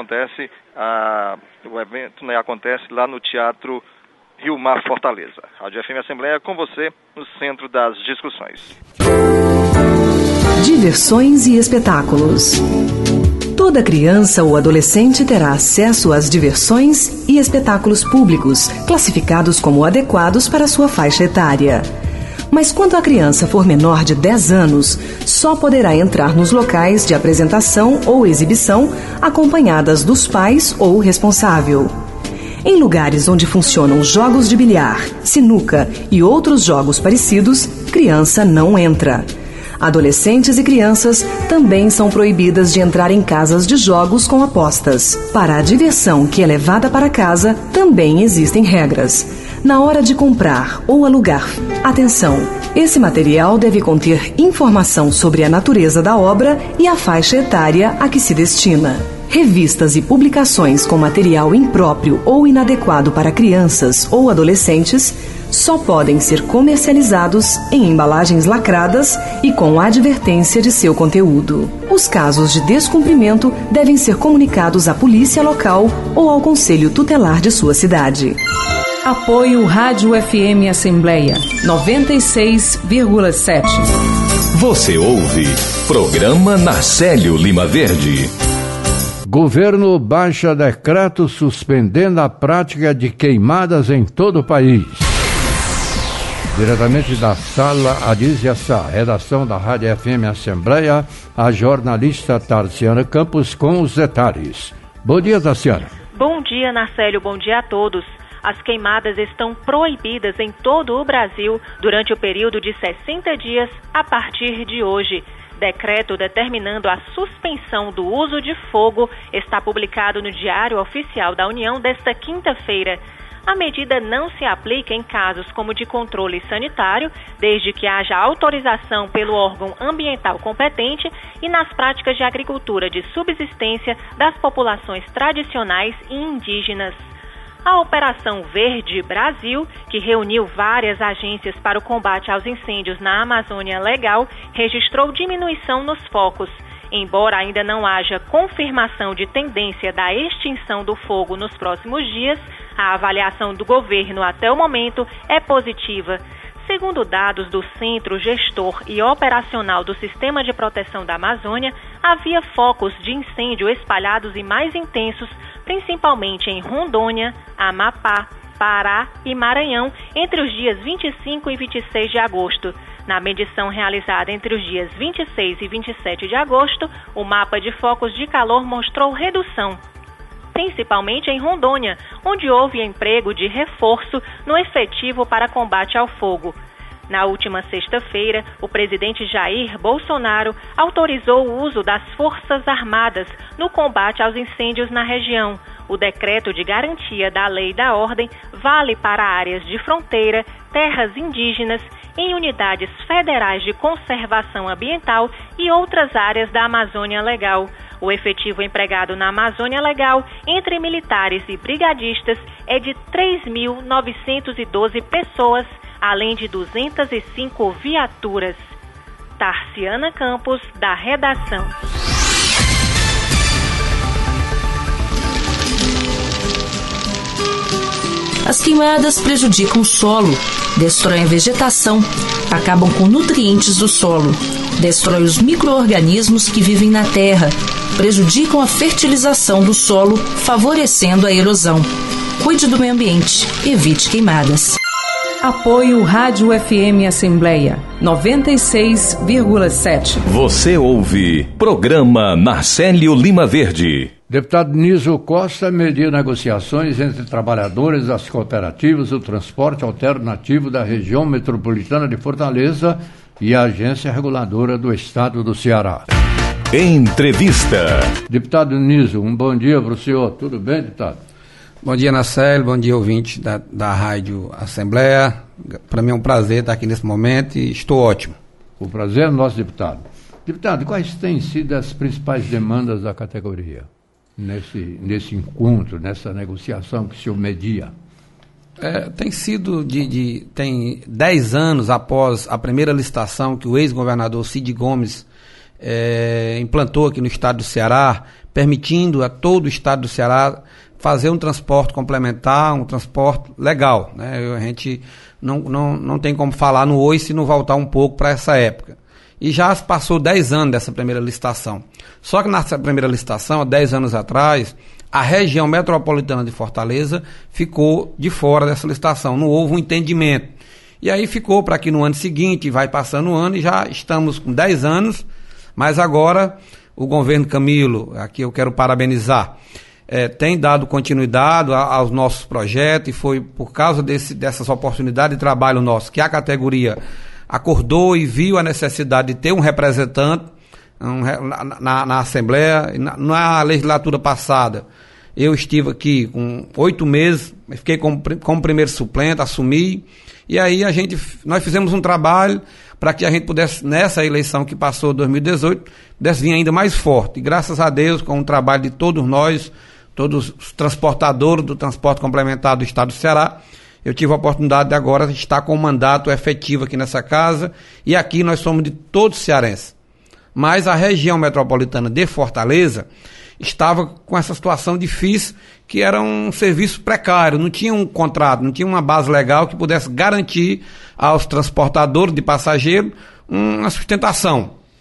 evento, né, acontece lá no Teatro Rio Mar Fortaleza. Rádio FM Assembleia com você no centro das discussões. Diversões e espetáculos. Toda criança ou adolescente terá acesso às diversões e espetáculos públicos, classificados como adequados para sua faixa etária. Mas quando a criança for menor de 10 anos, só poderá entrar nos locais de apresentação ou exibição acompanhadas dos pais ou responsável. Em lugares onde funcionam jogos de bilhar, sinuca e outros jogos parecidos, criança não entra. Adolescentes e crianças também são proibidas de entrar em casas de jogos com apostas. Para a diversão que é levada para casa, também existem regras. Na hora de comprar ou alugar, atenção! Esse material deve conter informação sobre a natureza da obra e a faixa etária a que se destina. Revistas e publicações com material impróprio ou inadequado para crianças ou adolescentes só podem ser comercializados em embalagens lacradas e com advertência de seu conteúdo. Os casos de descumprimento devem ser comunicados à polícia local ou ao conselho tutelar de sua cidade. Apoio Rádio FM Assembleia 96,7. Você ouve Programa Narcélio Lima Verde. Governo baixa decreto suspendendo a prática de queimadas em todo o país. Diretamente da sala Adísia Sá, redação da Rádio FM Assembleia, a jornalista Tarciana Campos com os detalhes. Bom dia, Tarciana. Bom dia, Narcélio. Bom dia a todos. As queimadas estão proibidas em todo o Brasil durante o período de 60 dias a partir de hoje. Decreto determinando a suspensão do uso de fogo está publicado no Diário Oficial da União desta quinta-feira. A medida não se aplica em casos como de controle sanitário, desde que haja autorização pelo órgão ambiental competente e nas práticas de agricultura de subsistência das populações tradicionais e indígenas. A Operação Verde Brasil, que reuniu várias agências para o combate aos incêndios na Amazônia Legal, registrou diminuição nos focos. Embora ainda não haja confirmação de tendência da extinção do fogo nos próximos dias, a avaliação do governo até o momento é positiva. Segundo dados do Centro Gestor e Operacional do Sistema de Proteção da Amazônia, havia focos de incêndio espalhados e mais intensos, principalmente em Rondônia, Amapá, Pará e Maranhão, entre os dias 25 e 26 de agosto. Na medição realizada entre os dias 26 e 27 de agosto, o mapa de focos de calor mostrou redução, principalmente em Rondônia, onde houve emprego de reforço no efetivo para combate ao fogo. Na última sexta-feira, o presidente Jair Bolsonaro autorizou o uso das Forças Armadas no combate aos incêndios na região. O decreto de garantia da lei e da ordem vale para áreas de fronteira, terras indígenas, em unidades federais de conservação ambiental e outras áreas da Amazônia Legal. O efetivo empregado na Amazônia Legal, entre militares e brigadistas, é de 3.912 pessoas, além de 205 viaturas. Tarciana Campos, da redação. As queimadas prejudicam o solo, destroem a vegetação, acabam com nutrientes do solo, destroem os micro-organismos que vivem na terra, prejudicam a fertilização do solo, favorecendo a erosão. Cuide do meio ambiente, evite queimadas. Apoio Rádio FM Assembleia 96,7. Você ouve Programa Narcélio Lima Verde. Deputado Niso Costa mediu negociações entre trabalhadores das cooperativas do transporte alternativo da região metropolitana de Fortaleza e a Agência Reguladora do Estado do Ceará. Entrevista. Deputado Niso, um bom dia para o senhor. Tudo bem, deputado? Bom dia, Narcélio. Bom dia, ouvinte da Rádio Assembleia. Para mim é um prazer estar aqui nesse momento e estou ótimo. O prazer é nosso, deputado. Deputado, quais têm sido as principais demandas da categoria nesse encontro, nessa negociação que o senhor media? Tem sido tem 10 anos após a primeira licitação que o ex-governador Cid Gomes implantou aqui no estado do Ceará, permitindo a todo o estado do Ceará fazer um transporte complementar, um transporte legal, né? A gente não tem como falar no hoje se não voltar um pouco para essa época. E já passou 10 anos dessa primeira licitação. Só que nessa primeira licitação, há 10 anos atrás, a região metropolitana de Fortaleza ficou de fora dessa licitação. Não houve um entendimento. E aí ficou para que no ano seguinte, vai passando o ano e já estamos com 10 anos, mas agora o governo Camilo, aqui eu quero parabenizar, tem dado continuidade aos nossos projetos e foi por causa dessas oportunidades de trabalho nosso que a categoria acordou e viu a necessidade de ter um representante na Assembleia. Na legislatura passada, eu estive aqui com 8 meses, fiquei como primeiro suplente, assumi, e aí nós fizemos um trabalho para que a gente pudesse, nessa eleição que passou, 2018, pudesse vir ainda mais forte. E graças a Deus, com o trabalho de todos nós, todos os transportadores do transporte complementar do estado do Ceará, eu tive a oportunidade de agora estar com um mandato efetivo aqui nessa casa, e aqui nós somos de todos cearenses. Mas a região metropolitana de Fortaleza estava com essa situação difícil, que era um serviço precário, não tinha um contrato, não tinha uma base legal que pudesse garantir aos transportadores de passageiros uma sustentação.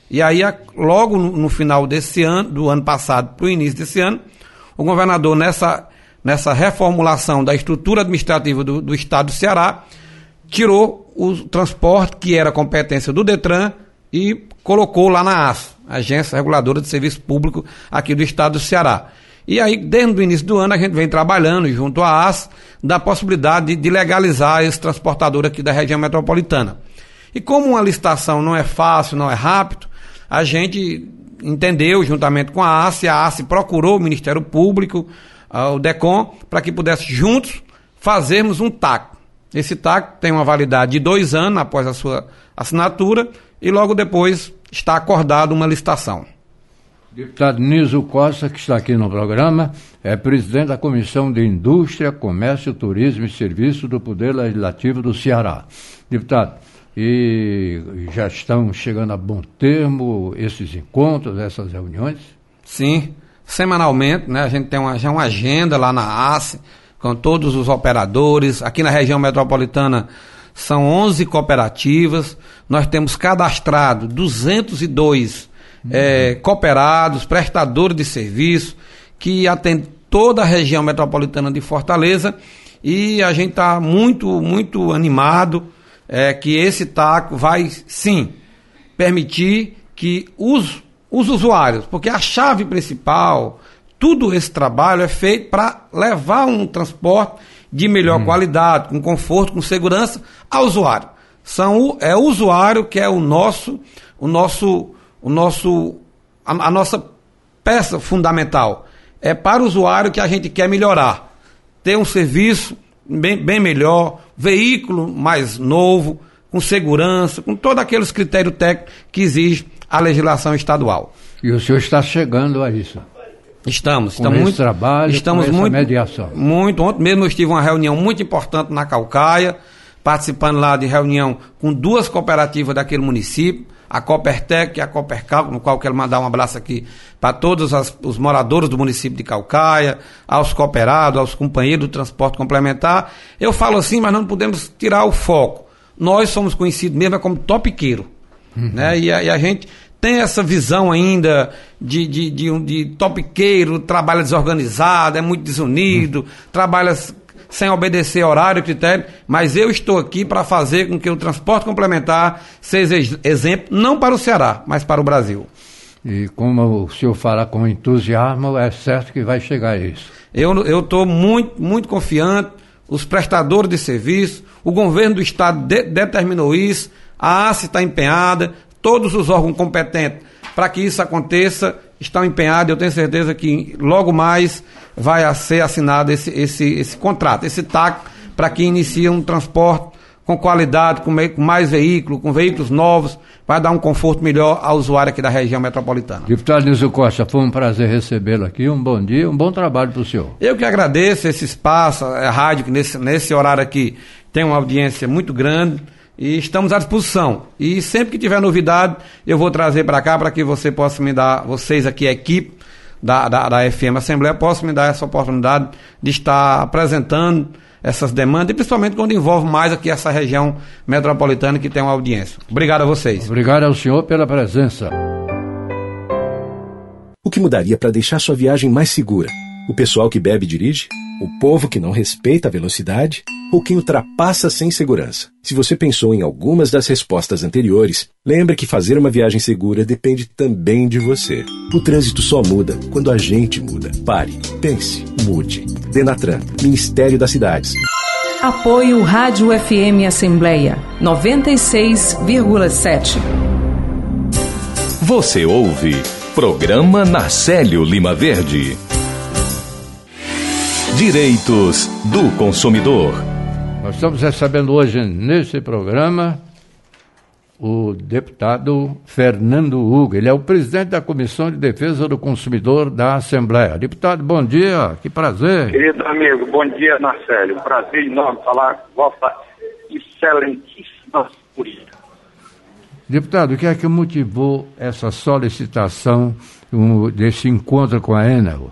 E aí, logo no final desse ano, do ano passado para o início desse ano, o governador, nessa reformulação da estrutura administrativa do estado do Ceará, tirou o transporte, que era competência do DETRAN, e colocou lá na AS, Agência Reguladora de Serviço Público aqui do estado do Ceará. E aí, desde o início do ano, a gente vem trabalhando junto à AS da possibilidade de legalizar esse transportador aqui da região metropolitana. E como uma licitação não é fácil, não é rápido, a gente entendeu, juntamente com a AS procurou o Ministério Público, o DECOM, para que pudesse juntos fazermos um TAC. Esse TAC tem uma validade de 2 anos após a sua assinatura e logo depois está acordada uma licitação. Deputado Niso Costa, que está aqui no programa, é presidente da Comissão de Indústria, Comércio, Turismo e Serviço do Poder Legislativo do Ceará. Deputado, e já estão chegando a bom termo esses encontros, essas reuniões? Sim, semanalmente, né? A gente tem já uma agenda lá na ACE, com todos os operadores. Aqui na região metropolitana são 11 cooperativas, nós temos cadastrado 202 cooperados, prestadores de serviço, que atendem toda a região metropolitana de Fortaleza, e a gente está muito, muito animado que esse TAC vai, sim, permitir que os usuários, porque a chave principal, tudo esse trabalho é feito para levar um transporte de melhor qualidade, com conforto, com segurança ao usuário. É o usuário que é a nossa peça fundamental. É para o usuário que a gente quer melhorar. Ter um serviço bem melhor, veículo mais novo, com segurança, com todos aqueles critérios técnicos que exige a legislação estadual. E o senhor está chegando a isso? Estamos muito trabalho, estamos com essa muito, mediação. Muito. Ontem mesmo eu estive em uma reunião muito importante na Caucaia, participando lá de reunião com 2 cooperativas daquele município, a Coopertec e a Coopercal, no qual quero mandar um abraço aqui para todos os moradores do município de Caucaia, aos cooperados, aos companheiros do transporte complementar. Eu falo assim, mas não podemos tirar o foco. Nós somos conhecidos mesmo como topiqueiro, né? E a gente tem essa visão ainda de topiqueiro, trabalha desorganizado, é muito desunido, trabalha sem obedecer horário e critério, mas eu estou aqui para fazer com que o transporte complementar seja exemplo, não para o Ceará, mas para o Brasil. E como o senhor fala com entusiasmo, é certo que vai chegar a isso. Eu estou muito, muito confiante, os prestadores de serviço, o governo do estado determinou isso, a ACE está empenhada, todos os órgãos competentes para que isso aconteça estão empenhados. Eu tenho certeza que logo mais vai ser assinado esse contrato, esse TAC, para que inicie um transporte com qualidade, com mais veículos, com veículos novos, vai dar um conforto melhor ao usuário aqui da região metropolitana. Deputado Niso Costa, foi um prazer recebê-lo aqui, um bom dia, um bom trabalho para o senhor. Eu que agradeço esse espaço, a rádio que nesse horário aqui tem uma audiência muito grande, e estamos à disposição. E sempre que tiver novidade, eu vou trazer para cá para que você possa me dar, vocês aqui, a equipe da FM Assembleia, possam me dar essa oportunidade de estar apresentando essas demandas, e principalmente quando envolve mais aqui essa região metropolitana que tem uma audiência. Obrigado a vocês. Obrigado ao senhor pela presença. O que mudaria para deixar sua viagem mais segura? O pessoal que bebe e dirige? O povo que não respeita a velocidade? Ou quem ultrapassa sem segurança? Se você pensou em algumas das respostas anteriores, lembre que fazer uma viagem segura depende também de você. O trânsito só muda quando a gente muda. Pare, pense, mude. Denatran, Ministério das Cidades. Apoio Rádio FM Assembleia 96,7. Você ouve Programa Nacélio Lima Verde. Direitos do consumidor. Nós estamos recebendo hoje nesse programa o deputado Fernando Hugo. Ele é o presidente da Comissão de Defesa do Consumidor da Assembleia. Deputado, bom dia, que prazer. Querido amigo, bom dia, Nacélio. Prazer enorme falar com vossa excelentíssima senhoria. Deputado, o que é que motivou essa solicitação desse encontro com a Enel?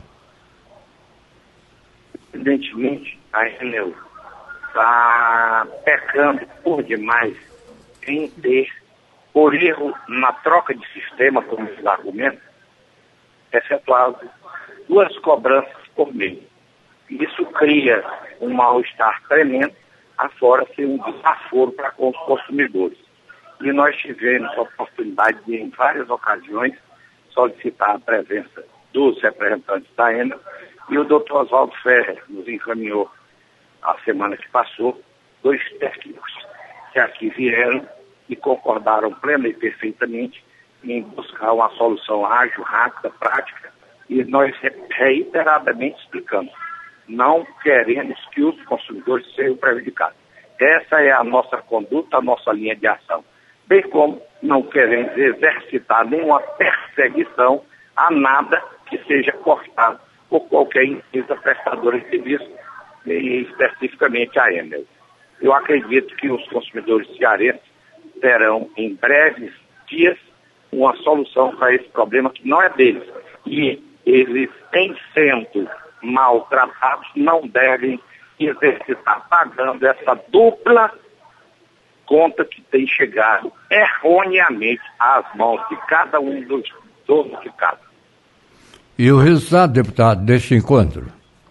Evidentemente, a Enel está pecando por demais em ter por erro na troca de sistema, como eles argumentam, efetuado 2 cobranças por mês. Isso cria um mal-estar tremendo, afora ser um desaforo para com os consumidores. E nós tivemos a oportunidade de, em várias ocasiões, solicitar a presença dos representantes da Enel, e o doutor Oswaldo Ferrer nos encaminhou, a semana que passou, 2 técnicos que aqui vieram e concordaram plena e perfeitamente em buscar uma solução ágil, rápida, prática, e nós reiteradamente explicamos: não queremos que os consumidores sejam prejudicados. Essa é a nossa conduta, a nossa linha de ação. Bem como não queremos exercitar nenhuma perseguição a nada que seja cortado por qualquer empresa prestadora de serviço, e especificamente a Enel. Eu acredito que os consumidores cearenses terão em breves dias uma solução para esse problema que não é deles. E eles, em sendo maltratados, não devem exercitar pagando essa dupla conta que tem chegado erroneamente às mãos de cada um dos donos de casa. E o resultado, deputado, deste encontro?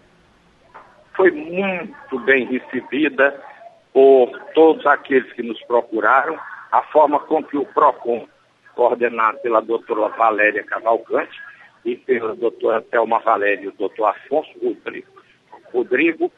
Foi muito bem recebida por todos aqueles que nos procuraram, a forma com que o PROCON, coordenado pela doutora Valéria Cavalcante e pela doutora Thelma Valéria e o doutor Afonso Rodrigo,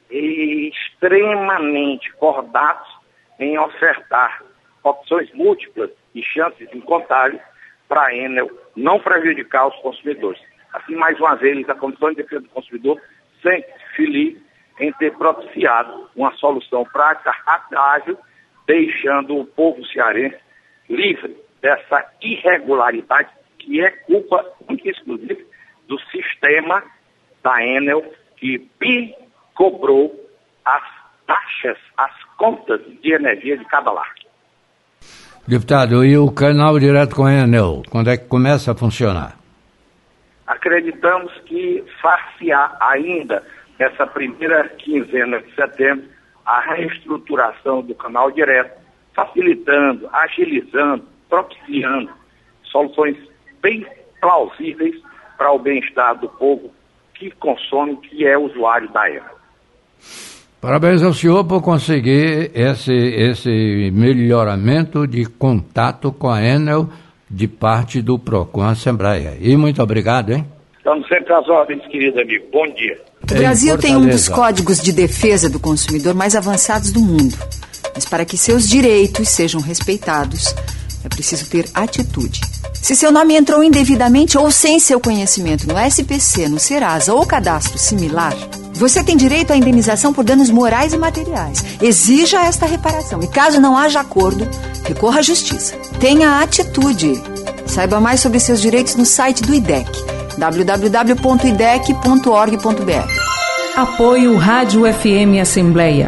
extremamente cordatos em ofertar opções múltiplas e chances incontáveis para a Enel não prejudicar os consumidores. Assim, mais uma vez, a Comissão de Defesa do Consumidor sente-se feliz em ter propiciado uma solução prática, rápida, ágil, deixando o povo cearense livre dessa irregularidade que é culpa única e exclusiva do sistema da Enel, que cobrou as taxas, as contas de energia de cada lar. Deputado, e o canal direto com a Enel, quando é que começa a funcionar? Acreditamos que far-se-á ainda nessa primeira quinzena de setembro a reestruturação do canal direto, facilitando, agilizando, propiciando soluções bem plausíveis para o bem-estar do povo que consome, que é usuário da Enel. Parabéns ao senhor por conseguir esse melhoramento de contato com a Enel de parte do PROCON Assembleia. E muito obrigado, hein? Estamos sempre às ordens, querido amigo. Bom dia. O Brasil tem um dos códigos de defesa do consumidor mais avançados do mundo. Mas para que seus direitos sejam respeitados, é preciso ter atitude. Se seu nome entrou indevidamente ou sem seu conhecimento no SPC, no Serasa ou cadastro similar, você tem direito à indenização por danos morais e materiais. Exija esta reparação e, caso não haja acordo, recorra à justiça. Tenha atitude. Saiba mais sobre seus direitos no site do IDEC, www.idec.org.br. Apoio Rádio FM Assembleia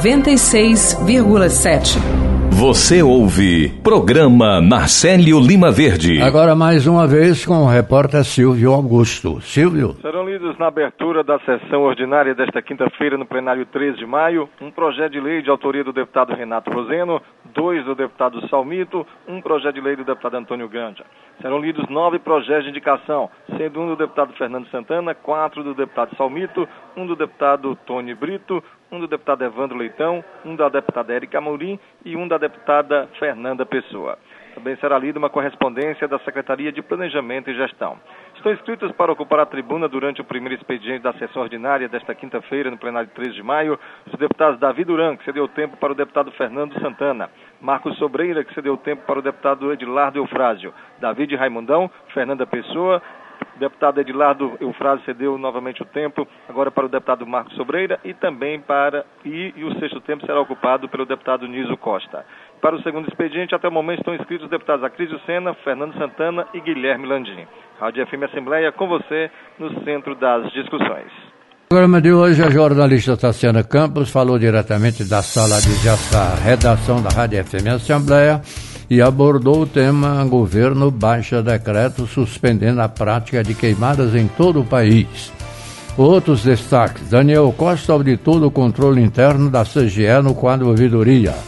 96,7. Você ouve Programa Narcélio Lima Verde. Agora mais uma vez com o repórter Silvio Augusto. Silvio. Serão lidos na abertura da sessão ordinária desta quinta-feira no plenário 13 de maio, um projeto de lei de autoria do deputado Renato Roseno, 2 do deputado Salmito, um projeto de lei do deputado Antônio Ganja. Serão lidos 9 projetos de indicação, sendo um do deputado Fernando Santana, 4 do deputado Salmito, um do deputado Tony Brito, um do deputado Evandro Leitão, um da deputada Érica Amorim e um da deputada Fernanda Pessoa. Também será lida uma correspondência da Secretaria de Planejamento e Gestão. Estão inscritos para ocupar a tribuna durante o primeiro expediente da sessão ordinária desta quinta-feira, no plenário 13 de maio, os deputados Davi Duran, que cedeu tempo para o deputado Fernando Santana, Marcos Sobreira, que cedeu tempo para o deputado Edilardo Eufrásio, David Raimundão, Fernanda Pessoa, o deputado Edilardo Eufrásio cedeu novamente o tempo, agora para o deputado Marcos Sobreira, e também e o sexto tempo será ocupado pelo deputado Niso Costa. Para o segundo expediente, até o momento estão inscritos os deputados Acrísio Sena, Fernando Santana e Guilherme Landim. Rádio FM Assembleia com você no centro das discussões. No programa de hoje, a jornalista Tassiana Campos falou diretamente da sala da redação da Rádio FM Assembleia e abordou o tema: governo baixa decreto suspendendo a prática de queimadas em todo o país. Outros destaques: Daniel Costa auditou o controle interno da CGE no quadro ouvidoria.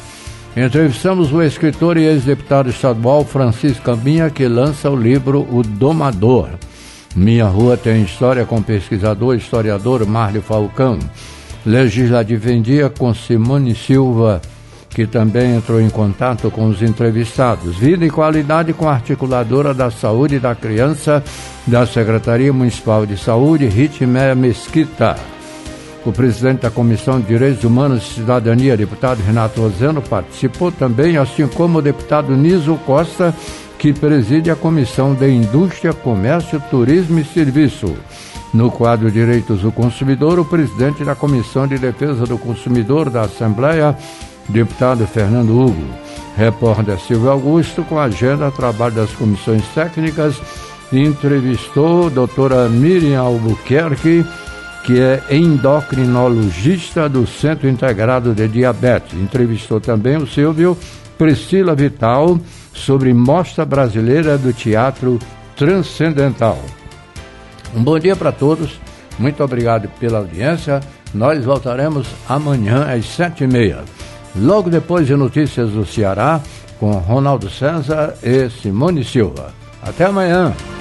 Entrevistamos o escritor e ex-deputado estadual Francisco Cambinha, que lança o livro O Domador. Minha Rua Tem História, com o pesquisador e historiador Márcio Falcão. Legislativo em Dia, com Simone Silva, que também entrou em contato com os entrevistados. Vida e Qualidade, com a articuladora da Saúde da Criança da Secretaria Municipal de Saúde, Ritmeia Mesquita. O presidente da Comissão de Direitos Humanos e Cidadania, deputado Renato Roseno, participou também, assim como o deputado Niso Costa, que preside a Comissão de Indústria, Comércio, Turismo e Serviço. No quadro Direitos do Consumidor, o presidente da Comissão de Defesa do Consumidor da Assembleia, deputado Fernando Hugo. Repórter Silvio Augusto, com a agenda trabalho das comissões técnicas, entrevistou a doutora Miriam Albuquerque, que é endocrinologista do Centro Integrado de Diabetes. Entrevistou também o Silvio Priscila Vital sobre Mostra Brasileira do Teatro Transcendental. Um bom dia para todos, muito obrigado pela audiência. Nós voltaremos amanhã às 7h30. Logo depois de Notícias do Ceará, com Ronaldo César e Simone Silva. Até amanhã.